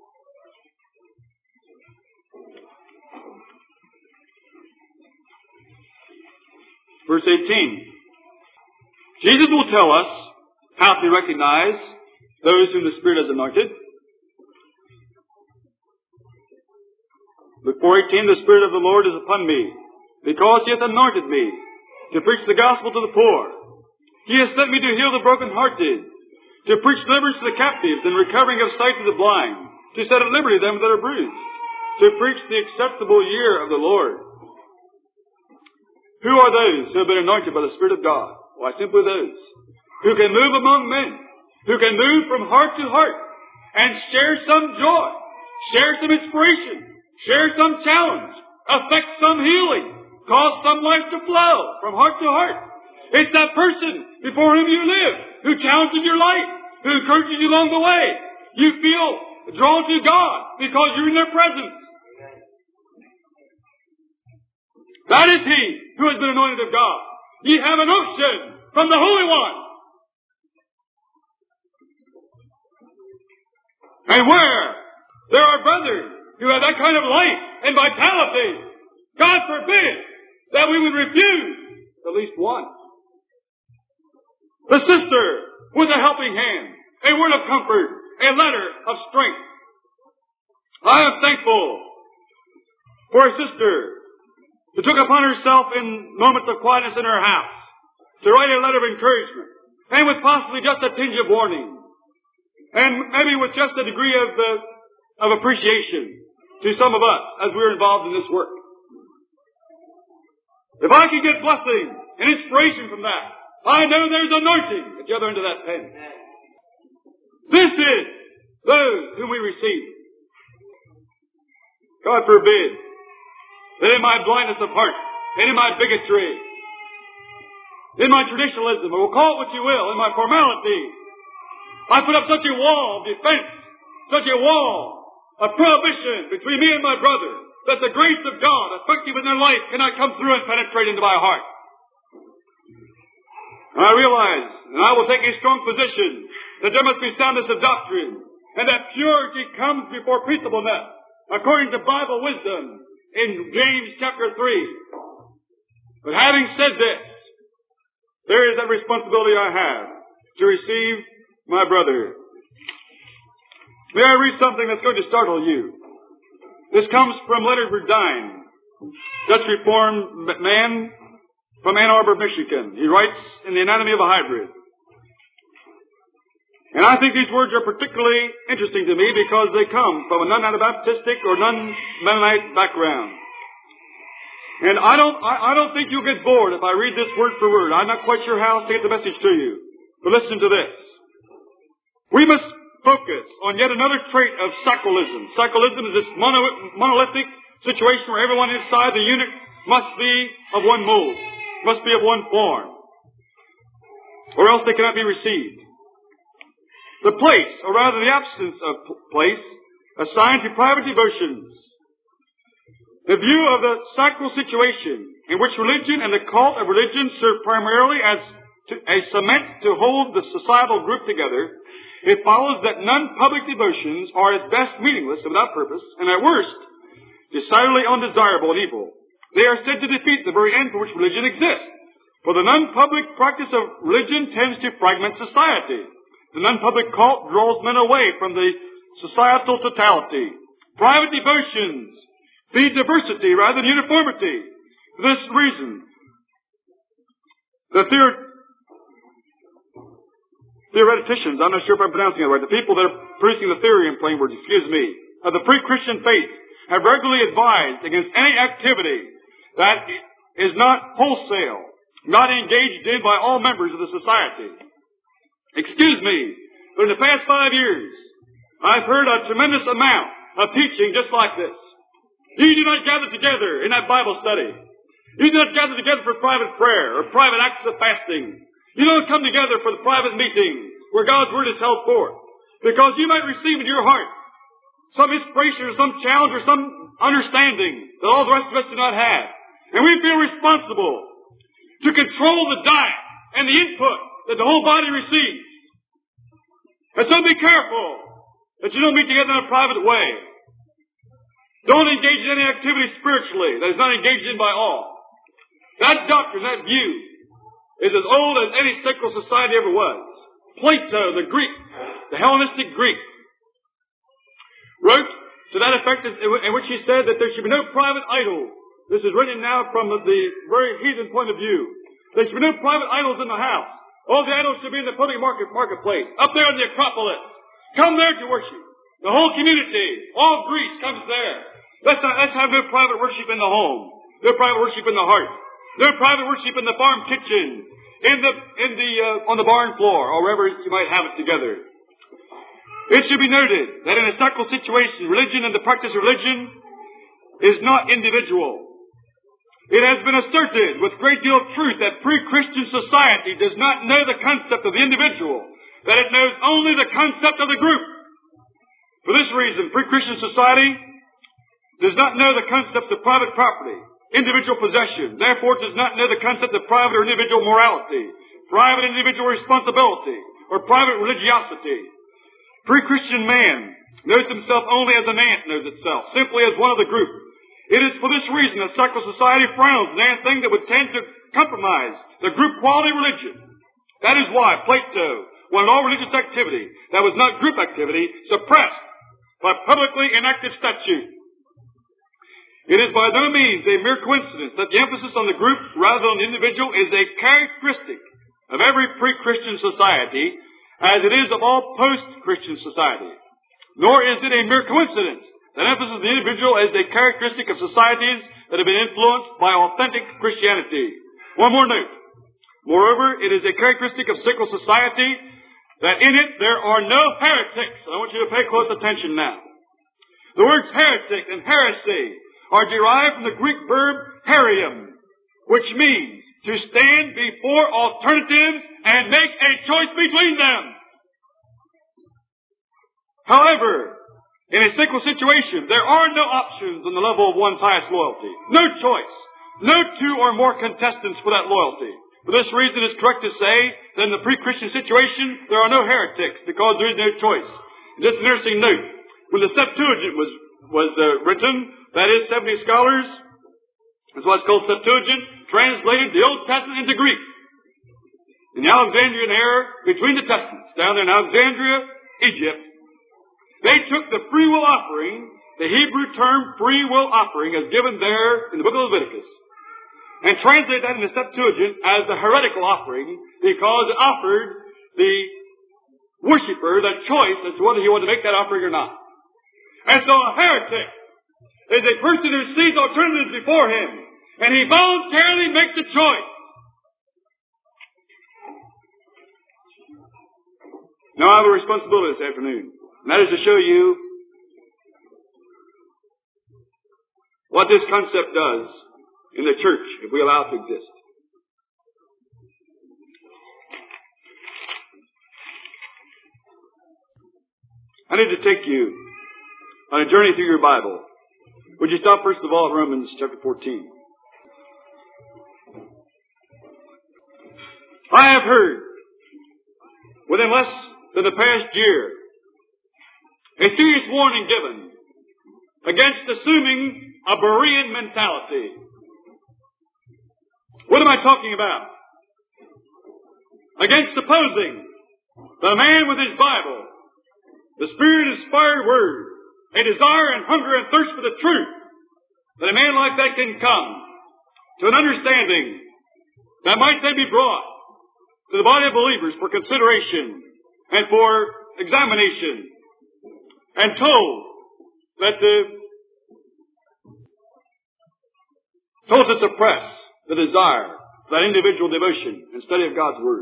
Verse 18. Jesus will tell us how to recognize those whom the Spirit has anointed. Luke 4:18, the Spirit of the Lord is upon me, because he hath anointed me to preach the gospel to the poor. He has sent me to heal the brokenhearted, to preach deliverance to the captives, and recovering of sight to the blind, to set at liberty them that are bruised, to preach the acceptable year of the Lord. Who are those who have been anointed by the Spirit of God? Why, simply those who can move among men, who can move from heart to heart, and share some joy, share some inspiration, share some challenge, affect some healing, cause some life to flow from heart to heart. It's that person before whom you live, who challenges your life, who encourages you along the way. You feel drawn to God because you're in their presence. That is he who has been anointed of God. Ye have an unction from the Holy One. And where there are brothers who have that kind of life and vitality, God forbid that we would refuse at least one. The sister with a helping hand, a word of comfort, a letter of strength. I am thankful for a sister who took upon herself in moments of quietness in her house to write a letter of encouragement, and with possibly just a tinge of warning, and maybe with just a degree of appreciation to some of us as we're involved in this work. If I can get blessing and inspiration from that, I know there's anointing at the other end of that pen. This is those whom we receive. God forbid that in my blindness of heart, and in my bigotry, in my traditionalism, or call it what you will, in my formality, I put up such a wall of defense, such a wall of prohibition between me and my brother, that the grace of God, effective in their life, cannot come through and penetrate into my heart. And I realize, and I will take a strong position, that there must be soundness of doctrine, and that purity comes before peaceableness, according to Bible wisdom in James chapter 3. But having said this, there is that responsibility I have to receive my brother. May I read something that's going to startle you? This comes from Leonard Verdine, Dutch Reformed man from Ann Arbor, Michigan. He writes in The Anatomy of a Hybrid. And I think these words are particularly interesting to me because they come from a non-Anabaptistic or non-Mennonite background. And I don't think you'll get bored if I read this word for word. I'm not quite sure how to get the message to you. But listen to this. We must focus on yet another trait of sacralism. Sacralism is this monolithic situation where everyone inside the unit must be of one mold, must be of one form, or else they cannot be received. The place, or rather the absence of place, assigned to private devotions. The view of the sacral situation in which religion and the cult of religion serve primarily as a cement to hold the societal group together, it follows that non-public devotions are at best meaningless and without purpose, and at worst, decidedly undesirable and evil. They are said to defeat the very end for which religion exists. For the non-public practice of religion tends to fragment society. The non-public cult draws men away from the societal totality. Private devotions feed diversity rather than uniformity. For this reason, the theoreticians, I'm not sure if I'm pronouncing it right, the people that are producing the theory in plain words, of the pre-Christian faith have regularly advised against any activity that is not wholesale, not engaged in by all members of the society. Excuse me, but in the past 5 years, I've heard a tremendous amount of teaching just like this. You do not gather together in that Bible study. You do not gather together for private prayer or private acts of fasting. You don't come together for the private meeting where God's Word is held forth. Because you might receive in your heart some inspiration or some challenge or some understanding that all the rest of us do not have. And we feel responsible to control the diet and the input that the whole body receives. And so be careful that you don't meet together in a private way. Don't engage in any activity spiritually that is not engaged in by all. That doctrine, that view, is as old as any sacral society ever was. Plato, the Greek, the Hellenistic Greek, wrote to that effect in which he said that there should be no private idol. This is written now from the very heathen point of view. There should be no private idols in the house. All the idols should be in the public marketplace, up there in the Acropolis. Come there to worship. The whole community, all Greece comes there. Let's have no private worship in the home, no private worship in the heart, no private worship in the farm kitchen, on the barn floor, or wherever you might have it together. It should be noted that in a sacral situation, religion and the practice of religion is not individual. It has been asserted with a great deal of truth that pre-Christian society does not know the concept of the individual, that it knows only the concept of the group. For this reason, pre-Christian society does not know the concept of private property, individual possession. Therefore, it does not know the concept of private or individual morality, private individual responsibility, or private religiosity. Pre-Christian man knows himself only as an ant knows itself, simply as one of the group. It is for this reason that sacral society frowns on anything that would tend to compromise the group quality religion. That is why Plato wanted all religious activity that was not group activity suppressed by publicly enacted statute. It is by no means a mere coincidence that the emphasis on the group rather than the individual is a characteristic of every pre-Christian society, as it is of all post-Christian society. Nor is it a mere coincidence that emphasis on the individual is a characteristic of societies that have been influenced by authentic Christianity. One more note. Moreover, it is a characteristic of sacral society that in it there are no heretics. I want you to pay close attention now. The words heretic and heresy are derived from the Greek verb herium, which means to stand before alternatives and make a choice between them. However, in a single situation, there are no options on the level of one's highest loyalty. No choice. No two or more contestants for that loyalty. For this reason, it's correct to say that in the pre-Christian situation, there are no heretics because there is no choice. Just an interesting note. When the Septuagint was written, that is, 70 scholars, that's what's called Septuagint, translated the Old Testament into Greek. In the Alexandrian era, between the Testaments, down there in Alexandria, Egypt, they took the free will offering, the Hebrew term free will offering as given there in the book of Leviticus, and translated that in the Septuagint as the heretical offering because it offered the worshiper that choice as to whether he wanted to make that offering or not. And so a heretic is a person who sees alternatives before him, and he voluntarily makes a choice. Now I have a responsibility this afternoon, and that is to show you what this concept does in the church if we allow it to exist. I need to take you on a journey through your Bible. Would you stop first of all at Romans chapter 14? I have heard within less than the past year a serious warning given against assuming a Berean mentality. What am I talking about? Against supposing that a man with his Bible, the Spirit-inspired Word, a desire and hunger and thirst for the truth, that a man like that can come to an understanding that might then be brought to the body of believers for consideration and for examination, and told to suppress the desire for that individual devotion and study of God's Word.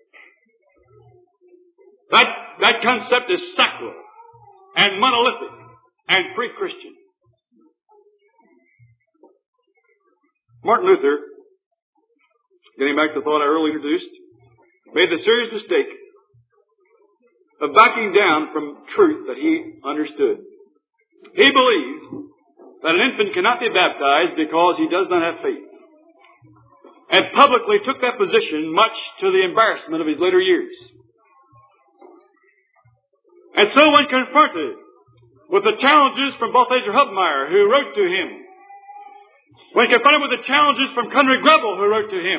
That concept is sacral and monolithic and pre-Christian. Martin Luther, getting back to the thought I earlier introduced, made the serious mistake of backing down from truth that he understood. He believed that an infant cannot be baptized because he does not have faith, and publicly took that position much to the embarrassment of his later years. And so when confronted with the challenges from Balthasar Hubmaier, who wrote to him, when confronted with the challenges from Conrad Grebel, who wrote to him,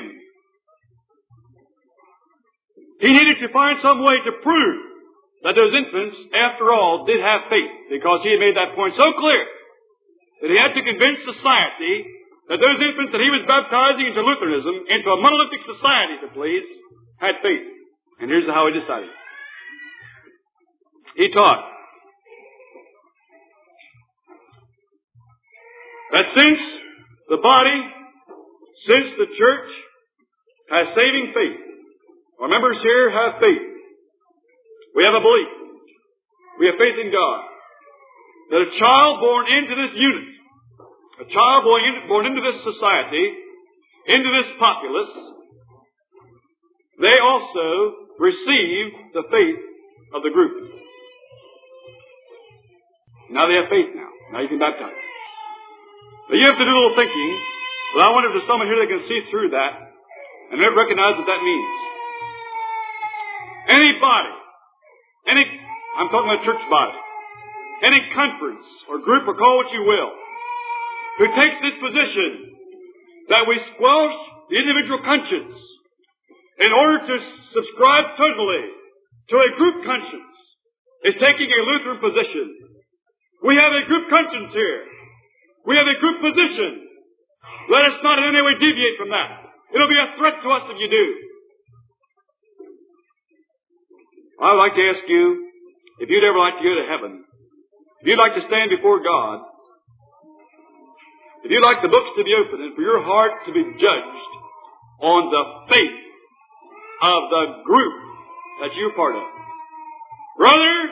he needed to find some way to prove that those infants, after all, did have faith, because he had made that point so clear that he had to convince society that those infants that he was baptizing into Lutheranism, into a monolithic society, to please, had faith. And here's how he decided. He taught that since the body, since the church has saving faith, our members here have faith, we have a belief, we have faith in God, that a child born into this unit, a child born into this society, into this populace, they also receive the faith of the group. Now they have faith now. Now you can baptize. But you have to do a little thinking. But I wonder if there's someone here that can see through that and recognize what that means. Anybody, I'm talking about church body, any conference or group or call what you will, who takes this position that we squelch the individual conscience in order to subscribe totally to a group conscience is taking a Lutheran position. We have a group conscience here. We have a group position. Let us not in any way deviate from that. It'll be a threat to us if you do. I'd like to ask you, if you'd ever like to go to heaven, if you'd like to stand before God, if you'd like the books to be opened and for your heart to be judged on the faith of the group that you're part of, brother,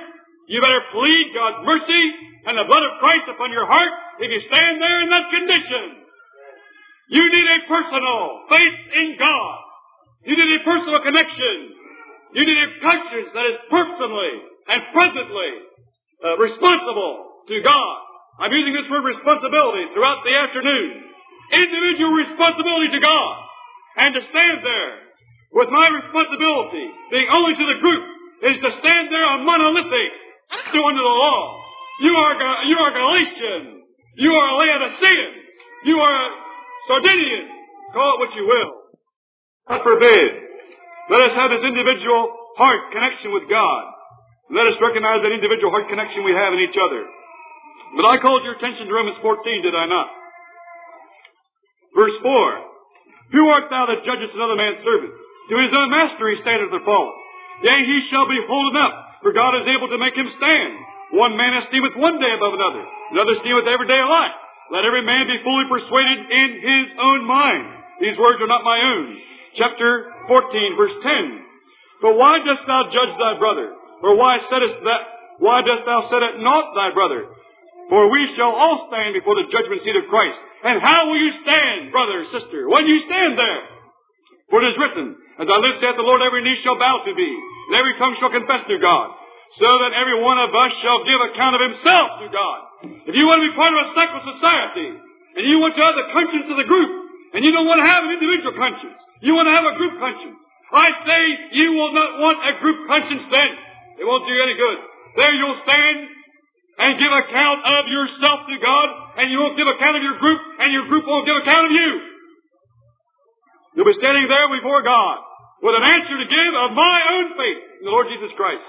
You better plead God's mercy and the blood of Christ upon your heart if you stand there in that condition. You need a personal faith in God. You need a personal connection. You need a conscience that is personally and presently responsible to God. I'm using this word responsibility throughout the afternoon. Individual responsibility to God. And to stand there with my responsibility being only to the group is to stand there a monolithic, to under the law. You are Galatian. You are Laodicean. You are Sardinian. Call it what you will. God forbid. Let us have this individual heart connection with God. Let us recognize that individual heart connection we have in each other. But I called your attention to Romans 14, did I not? Verse 4. Who art thou that judgest another man's servant? To his own master he standeth or falleth. Yea, he shall be holden up, for God is able to make him stand. One man esteemeth one day above another, another esteemeth every day alike. Let every man be fully persuaded in his own mind. These words are not my own. Chapter 14, verse 10. But why dost thou judge thy brother? Or why dost thou set at naught thy brother? For we shall all stand before the judgment seat of Christ. And how will you stand, brother, sister, when you stand there? For it is written, As I live, saith the Lord, every knee shall bow to thee, and every tongue shall confess to God, so that every one of us shall give account of himself to God. If you want to be part of a secular society, and you want to have the conscience of the group, and you don't want to have an individual conscience, you want to have a group conscience, I say you will not want a group conscience then. It won't do you any good. There you'll stand and give account of yourself to God, and you won't give account of your group, and your group won't give account of you. You'll be standing there before God with an answer to give of my own faith in the Lord Jesus Christ.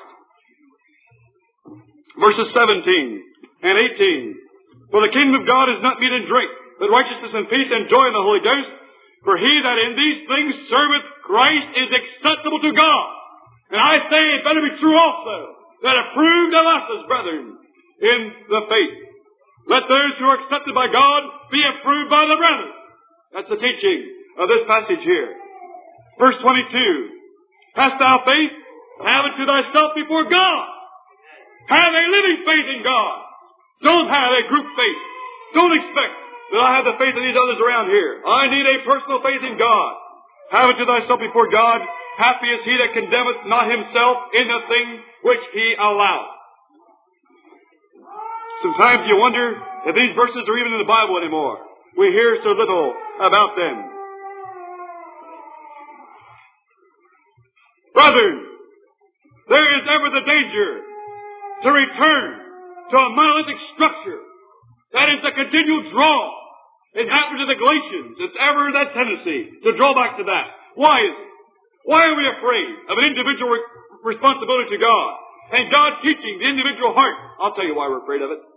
Verses 17 and 18. For the kingdom of God is not meat and drink, but righteousness and peace and joy in the Holy Ghost. For he that in these things serveth Christ is acceptable to God. And I say it better be true also, that approved of us as brethren in the faith. Let those who are accepted by God be approved by the brethren. That's the teaching of this passage here. Verse 22. Hast thou faith? Have it to thyself before God. Have a living faith in God. Don't have a group faith. Don't expect that I have the faith of these others around here. I need a personal faith in God. Have it to thyself before God. Happy is he that condemneth not himself in the thing which he alloweth. Sometimes you wonder if these verses are even in the Bible anymore. We hear so little about them. Brethren, there is ever the danger to return to a monolithic structure. That is the continual draw. It happened to the Galatians. It's ever that tendency to draw back to that. Why is it? Why are we afraid of an individual responsibility to God and God teaching the individual heart? I'll tell you why we're afraid of it.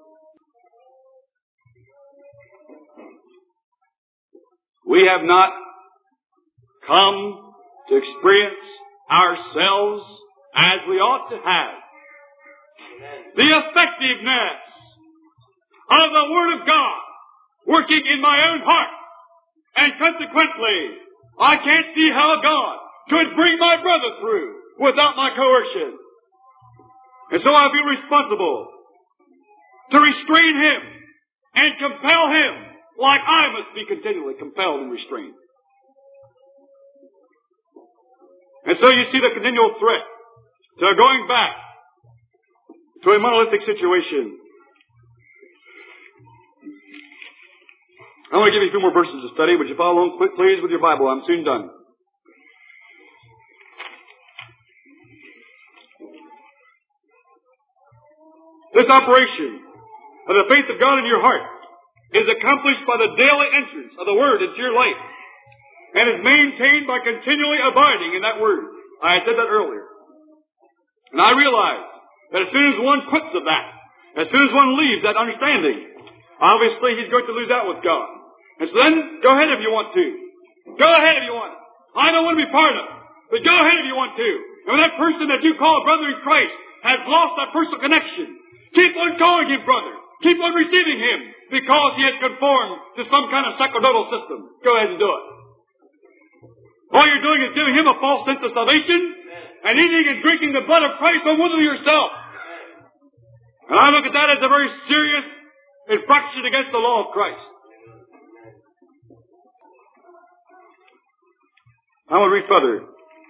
We have not come to experience ourselves as we ought to have. The effectiveness of the Word of God working in my own heart. And consequently, I can't see how God could bring my brother through without my coercion. And so I feel responsible to restrain him and compel him like I must be continually compelled and restrained. And so you see the continual threat to going back to a monolithic situation. I want to give you a few more verses to study. Would you follow along, please, with your Bible? I'm soon done. This operation of the faith of God in your heart is accomplished by the daily entrance of the Word into your life and is maintained by continually abiding in that Word. I had said that earlier. And I realize that as soon as one quits of that, as soon as one leaves that understanding, obviously he's going to lose out with God. And so then, go ahead if you want to. Go ahead if you want. I don't want to be part of it, but go ahead if you want to. And when that person that you call brother in Christ has lost that personal connection, keep on calling him brother. Keep on receiving him because he has conformed to some kind of sacerdotal system. Go ahead and do it. All you're doing is giving him a false sense of salvation and eating and drinking the blood of Christ over yourself. And I look at that as a very serious infraction against the law of Christ. I will read further.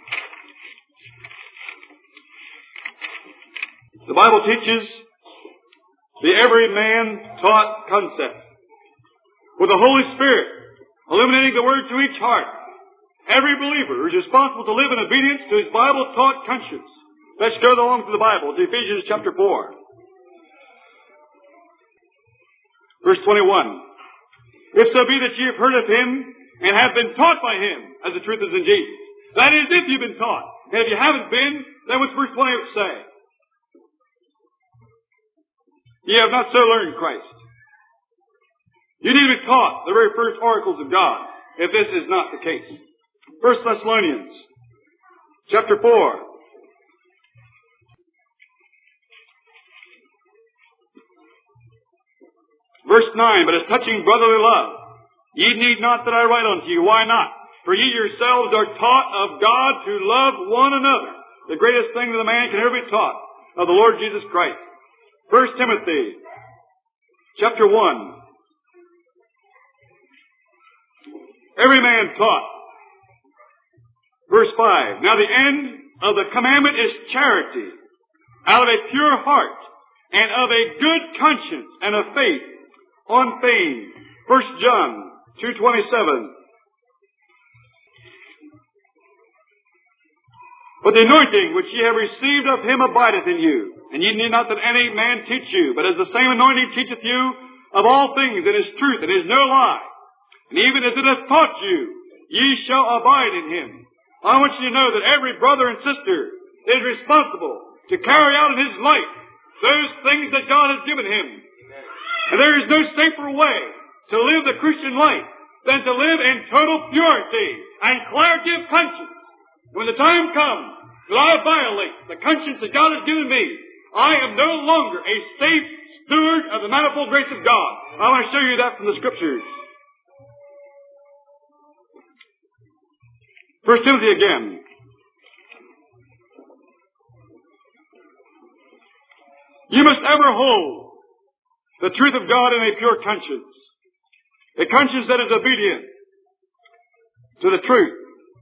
The Bible teaches the every man taught concept, with the Holy Spirit illuminating the Word to each heart. Every believer is responsible to live in obedience to his Bible-taught conscience. Let's go along to the Bible, to Ephesians chapter 4. Verse 21. If so be that ye have heard of Him, and have been taught by Him, as the truth is in Jesus. That is, if you've been taught. And if you haven't been, then what's verse 28 say? Ye have not so learned Christ. You need to be taught the very first oracles of God, if this is not the case. 1 Thessalonians, chapter 4. Verse 9, but as touching brotherly love, ye need not that I write unto you. Why not? For ye yourselves are taught of God to love one another. The greatest thing that a man can ever be taught of the Lord Jesus Christ. 1 Timothy, chapter 1. Every man taught. Verse 5. Now the end of the commandment is charity, out of a pure heart, and of a good conscience, and of faith, unfeigned. 1 John 2:27. But the anointing which ye have received of Him abideth in you, and ye need not that any man teach you, but as the same anointing teacheth you of all things, and is truth, and is no lie. And even as it hath taught you, ye shall abide in Him. I want you to know that every brother and sister is responsible to carry out in his life those things that God has given him. And there is no safer way to live the Christian life than to live in total purity and clarity of conscience. When the time comes that I violate the conscience that God has given me, I am no longer a safe steward of the manifold grace of God. I want to show you that from the Scriptures. 1 Timothy again. You must ever hold the truth of God in a pure conscience. A conscience that is obedient to the truth.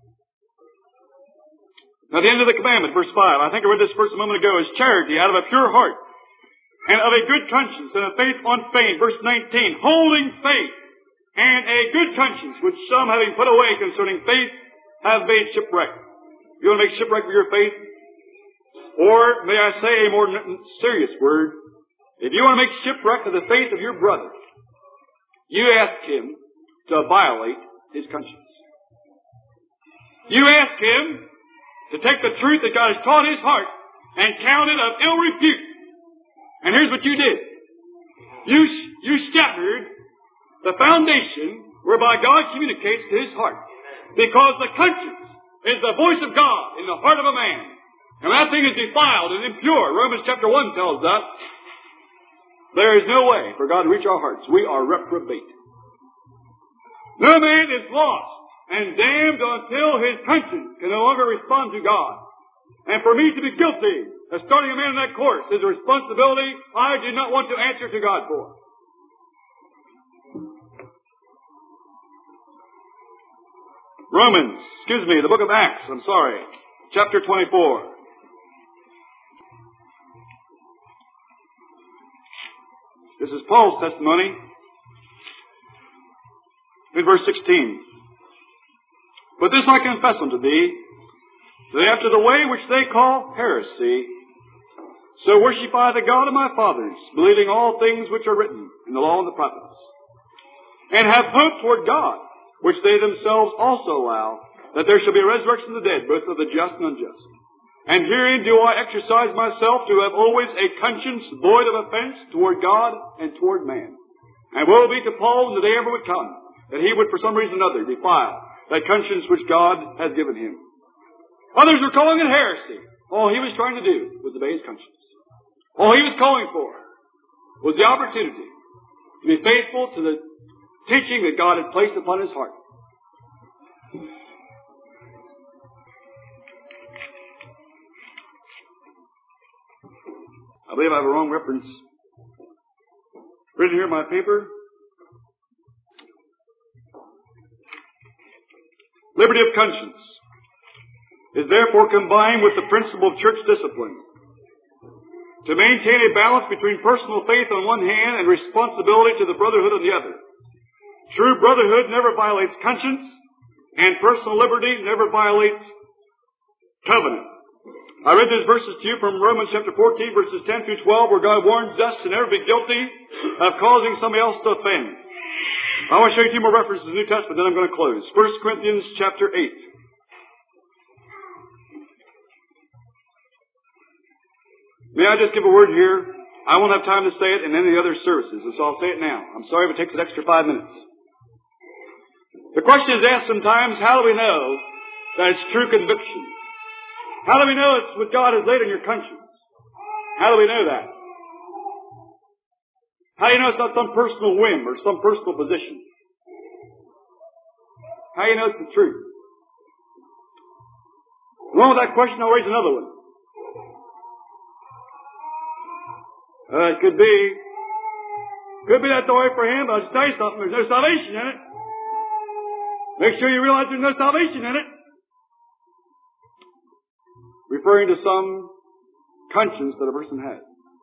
Now the end of the commandment, verse 5, I think I read this verse a moment ago, is charity out of a pure heart, and of a good conscience, and of faith unfeigned. Verse 19, holding faith, and a good conscience, which some having put away concerning faith, have made shipwreck. You want to make shipwreck of your faith? Or, may I say a more serious word, if you want to make shipwreck of the faith of your brother, you ask him to violate his conscience. You ask him to take the truth that God has taught his heart and count it of ill repute. And here's what you did. You shattered the foundation whereby God communicates to his heart. Because the conscience is the voice of God in the heart of a man. And that thing is defiled and impure. Romans chapter 1 tells us there is no way for God to reach our hearts. We are reprobate. No man is lost and damned until his conscience can no longer respond to God. And for me to be guilty of starting a man in that course is a responsibility I do not want to answer to God for. The book of Acts, chapter 24. This is Paul's testimony in verse 16. But this I confess unto thee, that after the way which they call heresy, so worship I the God of my fathers, believing all things which are written in the law and the prophets, and have hope toward God, which they themselves also allow, that there shall be a resurrection of the dead, both of the just and unjust. And herein do I exercise myself to have always a conscience void of offense toward God and toward man. And woe be to Paul when the day ever would come, that he would for some reason or another defile that conscience which God has given him. Others were calling it heresy. All he was trying to do was obey his conscience. All he was calling for was the opportunity to be faithful to the teaching that God had placed upon his heart. I believe I have a wrong reference Written here in my paper. Liberty of conscience is therefore combined with the principle of church discipline to maintain a balance between personal faith on one hand and responsibility to the brotherhood on the other. True brotherhood never violates conscience, and personal liberty never violates covenant. I read these verses to you from Romans chapter 14, verses 10 through 12, where God warns us to never be guilty of causing somebody else to offend. I want to show you two more references to the New Testament, then I'm going to close. 1 Corinthians chapter 8. May I just give a word here? I won't have time to say it in any of the other services, so I'll say it now. I'm sorry if it takes an extra 5 minutes. The question is asked sometimes, how do we know that it's true conviction? How do we know it's what God has laid on your conscience? How do we know that? How do you know it's not some personal whim or some personal position? How do you know it's the truth? Along with that question, I'll raise another one. It could be that way for him, but I'll just tell you something, there's no salvation in it. Make sure you realize there's no salvation in it. Referring to some conscience that a person has.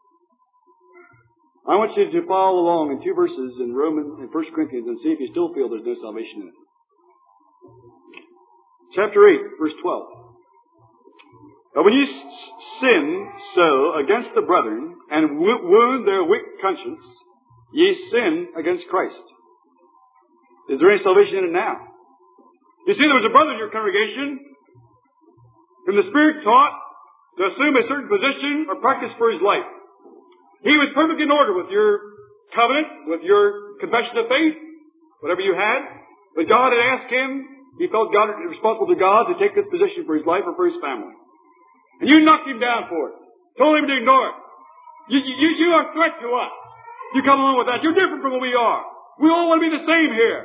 I want you to follow along in two verses in 1 Corinthians and see if you still feel there's no salvation in it. Chapter 8, verse 12. But when you sin so against the brethren and wound their weak conscience, ye sin against Christ. Is there any salvation in it now? You see, there was a brother in your congregation whom the Spirit taught to assume a certain position or practice for his life. He was perfectly in order with your covenant, with your confession of faith, whatever you had. But God had asked him, he felt God responsible to God to take this position for his life or for his family. And you knocked him down for it. Told him to ignore it. You are a threat to us. You come along with that. You're different from what we are. We all want to be the same here.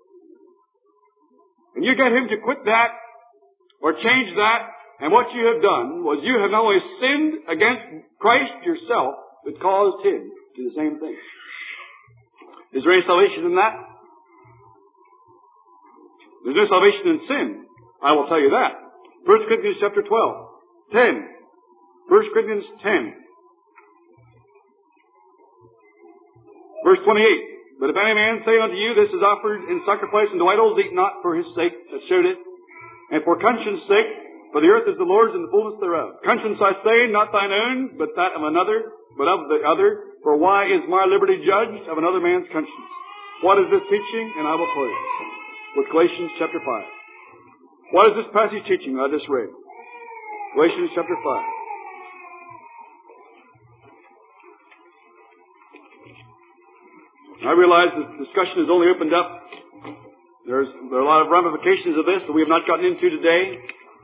And you get him to quit that or change that. And what you have done was you have not only sinned against Christ yourself, but caused him to do the same thing. Is there any salvation in that? There's no salvation in sin. I will tell you that. 1 Corinthians chapter 12. 10. 1 Corinthians 10. Verse 28. But if any man say unto you, this is offered in sacrifice unto idols, eat not for his sake that showed it, and for conscience sake, for the earth is the Lord's and the fullness thereof. Conscience, I say, not thine own, but that of another, but of the other. For why is my liberty judged of another man's conscience? What is this teaching? And I will close with Galatians chapter 5. What is this passage teaching I just read? Galatians chapter 5. I realize this discussion has only opened up. There are a lot of ramifications of this that we have not gotten into today.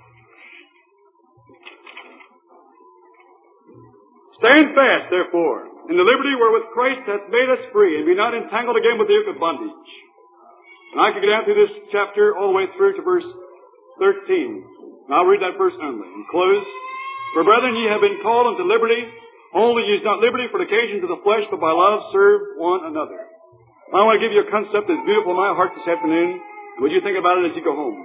Stand fast, therefore, in the liberty wherewith Christ hath made us free, and be not entangled again with the yoke of bondage. And I could go down through this chapter all the way through to verse 13. And I'll read that verse only and close. For brethren, ye have been called unto liberty. Only use not liberty for the occasion to the flesh, but by love serve one another. I want to give you a concept that's beautiful in my heart this afternoon. Would you think about it as you go home?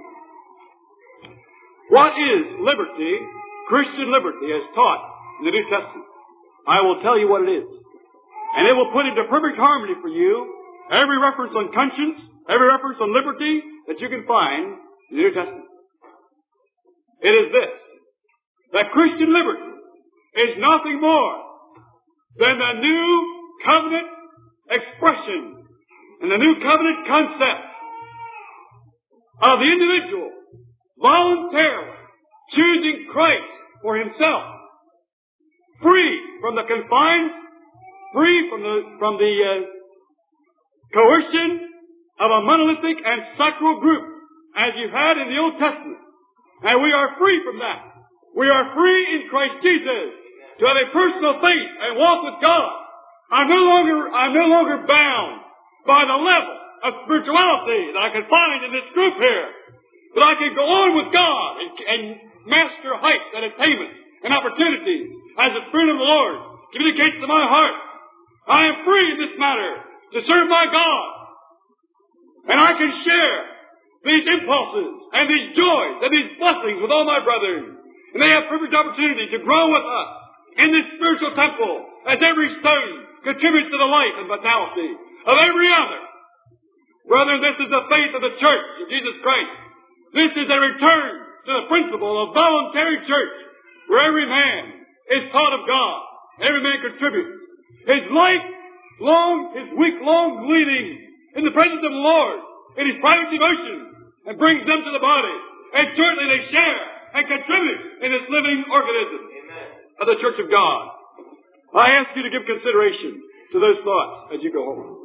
What is liberty, Christian liberty, as taught in the New Testament? I will tell you what it is. And it will put into perfect harmony for you every reference on conscience, every reference on liberty that you can find in the New Testament. It is this, that Christian liberty is nothing more than the new covenant expression and the new covenant concept of the individual voluntarily choosing Christ for himself, free from the confines, free from the coercion of a monolithic and sacral group as you had in the Old Testament. And we are free from that. We are free in Christ Jesus to have a personal faith and walk with God. I'm no longer bound by the level of spirituality that I can find in this group here. But I can go on with God and master heights and attainments and opportunities as the Spirit of the Lord communicates to my heart. I am free in this matter to serve my God. And I can share these impulses and these joys and these blessings with all my brethren. And they have privileged opportunity to grow with us in this spiritual temple as every stone contributes to the life and vitality of every other. Brethren, this is the faith of the church of Jesus Christ. This is a return to the principle of voluntary church, where every man is taught of God. Every man contributes his his week-long gleaning in the presence of the Lord, in his private devotion, and brings them to the body. And certainly they share and contribute in this living organism of the Church of God. I ask you to give consideration to those thoughts as you go home.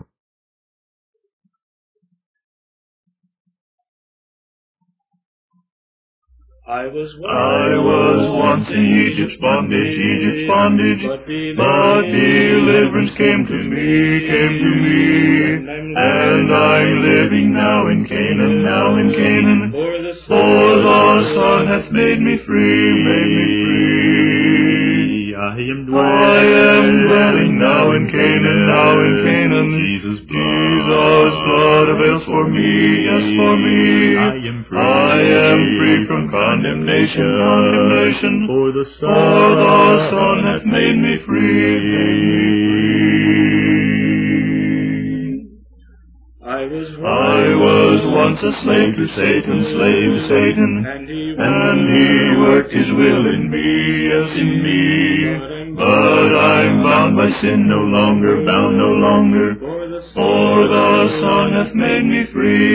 I was once in Egypt's bondage, but deliverance came to me, and I'm living now in Canaan, for the Son hath made me free. I am dwelling now in Canaan, Jesus' blood avails for me, yes, for me. I am free from condemnation, for the Son hath made me free. I was once a slave to Satan, and he worked his will in me, yes, in me. But I'm bound by sin no longer, for the Son hath made me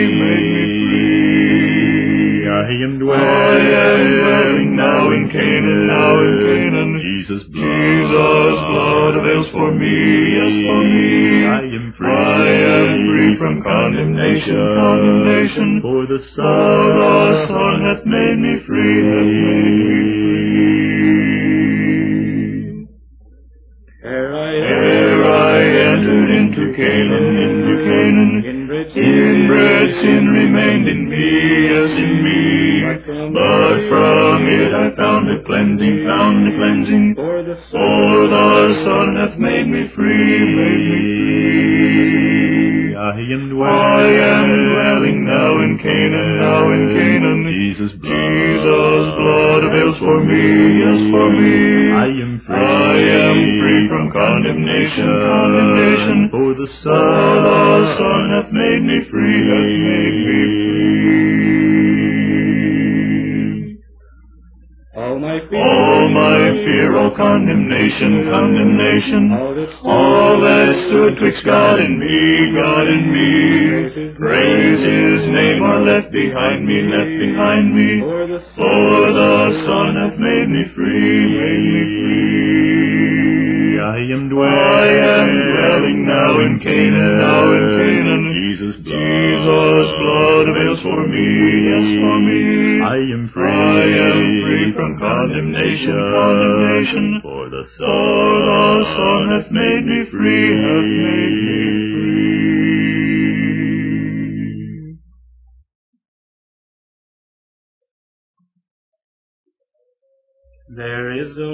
free. I am dwelling now in Canaan, Jesus' blood avails for me, yes, for me. I am free from condemnation, for the Son hath made me free. Ere I entered into Canaan, inbred sin remained in me, yes, in me. But from it I found a cleansing, for the Son hath made me free. I am dwelling now in Canaan, Jesus' blood avails for me, yes, for me. I am free from condemnation, for the Son hath made me free. All my fear, all condemnation, all that stood twixt God and me, praise His name are left behind me, for the Son hath made me free. I am dwelling now in Canaan, Jesus' blood avails for me, yes, for me. I am free from condemnation, for the Son hath made me free, There is a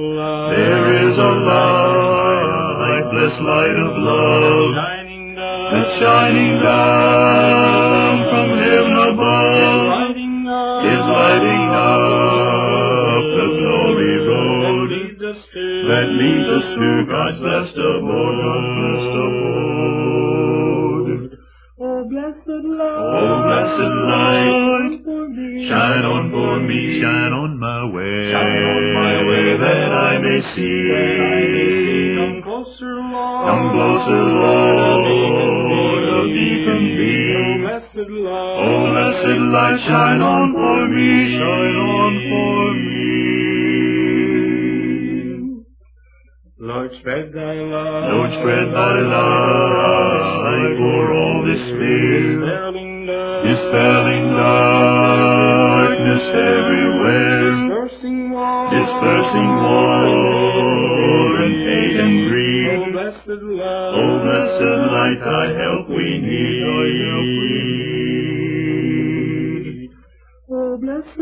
light, blessed light of love, that's shining down from heaven above, is lighting up the glory road that leads us to God's blessed abode. Oh, blessed light, shine on for me, shine on my way, that I may see. Come closer, Lord, a beacon be. Oh, blessed light, shine on for me, Lord, spread thy love, for all despair, dispelling darkness everywhere, dispersing war and hate and grief. Oh, blessed light, thy help we need. Oh, O blessed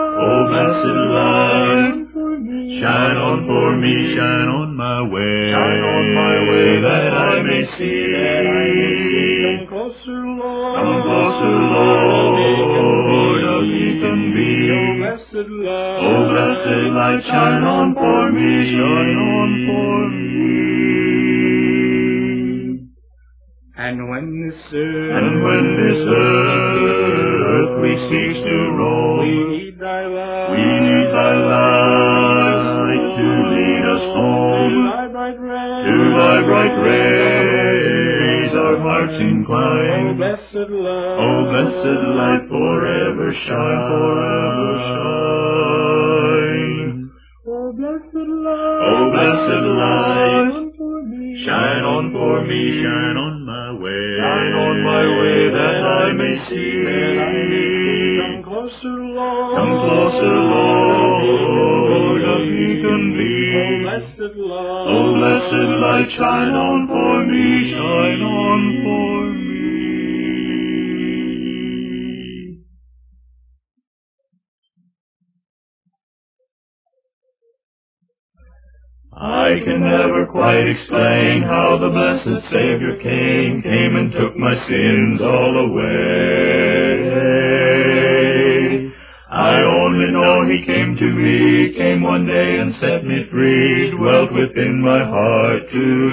light, shine on for me, shine on my way, that I may see. Come closer, Lord, of He can be. O blessed light, shine on for me, shine on for me. And when this earthly seeks to roll, we need thy light, to lead us home. To thy bright rays our hearts incline. O blessed light, forever shine, O blessed light, shine on for me, shine on my way, that I may see. Come closer, Lord, of He can be. O blessed light, shine on for me, shine on for me. I can never quite explain how the blessed Savior came and took my sins all away. I only know He came to me, came one day and set me free, dwelt within my heart to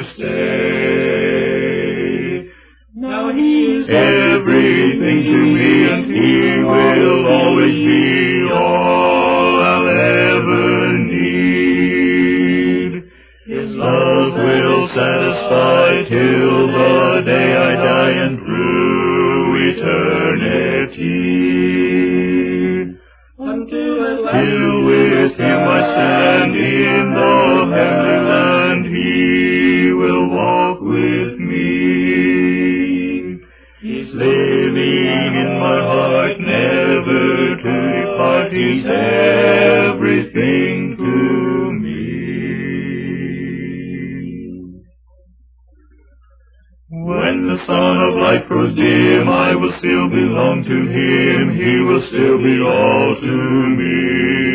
stay. Now He is everything to me, and He will always be all I'll ever need. His love will satisfy till the day I die and through eternity. Till with Him I stand in the heavenly land, He will walk with me. He's living in my heart, never to depart. He's everything to me. When the sun of light grows dim, I will still belong to Him. He will still be all to me.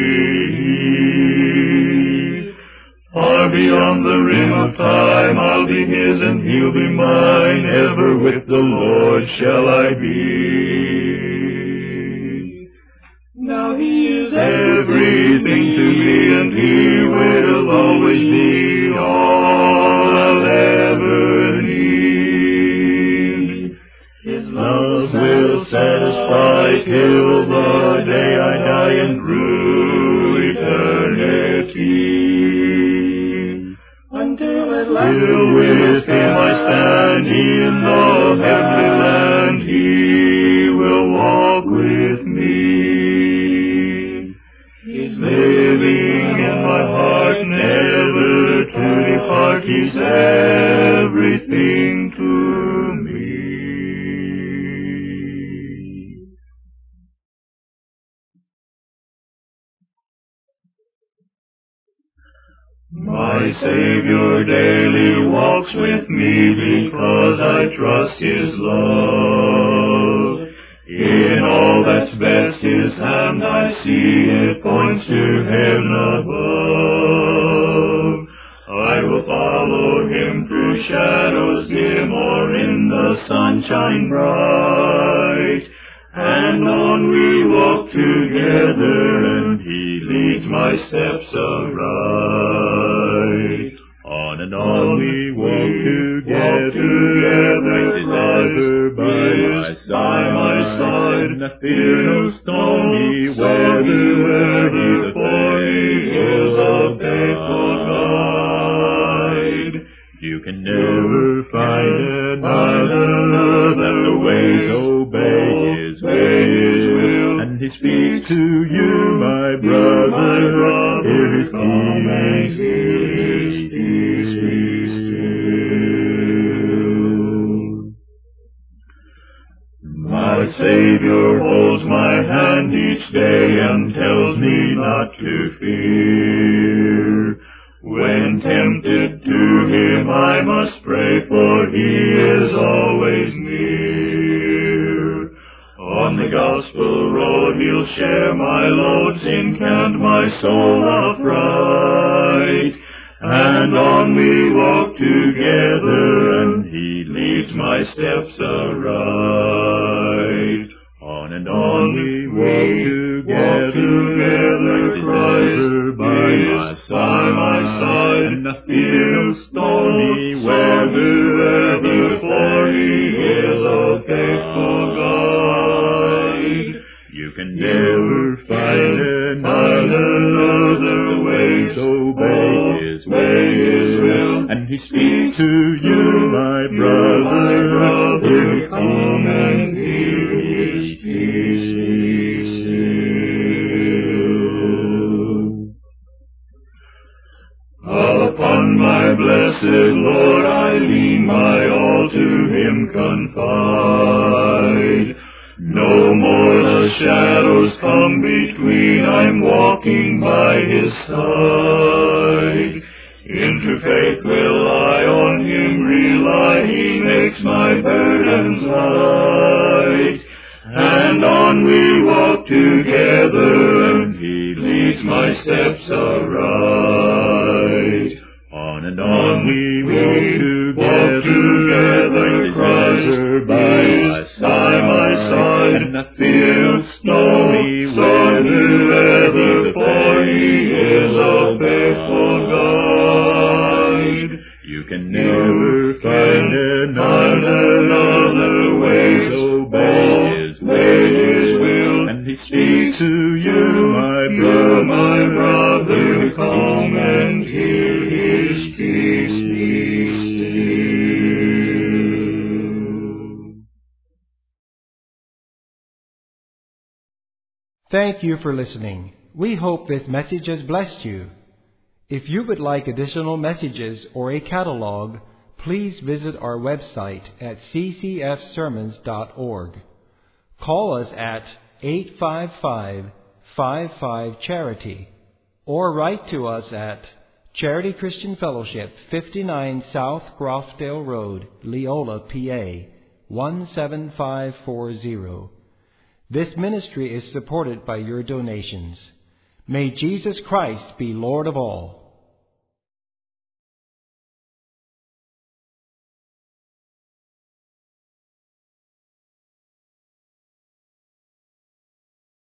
Far beyond the rim of time, I'll be His and He'll be mine. Ever with the Lord shall I be. Now He is everything to me, and He will always be all I'll ever need. His love will satisfy till the day I die and through eternity. Till with Him I stand in the heavenly land, He will walk with me. He's living in my heart, never to depart. He's everything to me. My Savior daily walks with me because I trust His love. In all that's best His hand I see, it points to heaven above. I will follow Him through shadows dim or in the sunshine bright. And on we walk together, and He leads my steps aright. On and on we walk together, Christ by my side. Fear no stormy weather, for He is a faithful guide. You can never find another that the ways obey His will, and He speaks to you, my brother. Hear His peace still. My Savior holds my hand each day and tells me not to fear. When tempted to Him I must pray, for He is always near. On the gospel road, He'll share my load, sin can't my soul upright. And on we walk together, and He leads my steps aright. On and on we walk together, Christ by my side, and the field stormy weather, for He is a faithful guide. You can never find another way, so obey His will, and He speaks to you, my brother, come and hear His peace. Upon my blessed Lord I lean, my all to Him confide. No more the shadows come between, I'm walking by His side. Into faith will I on Him rely, He makes my burdens light. And on we walk together, and He leads my steps aright. On and on we walk together, Christ by my side, and the field stormy weather, for He is a faithful guide. You can never find another way, so obey His will, and He speaks to you, my brother, come and hear His peace. Thank you for listening. We hope this message has blessed you. If you would like additional messages or a catalog, please visit our website at ccfsermons.org. Call us at 855-55-CHARITY or write to us at Charity Christian Fellowship, 59 South Grofdale Road, Leola, PA, 17540. This ministry is supported by your donations. May Jesus Christ be Lord of all.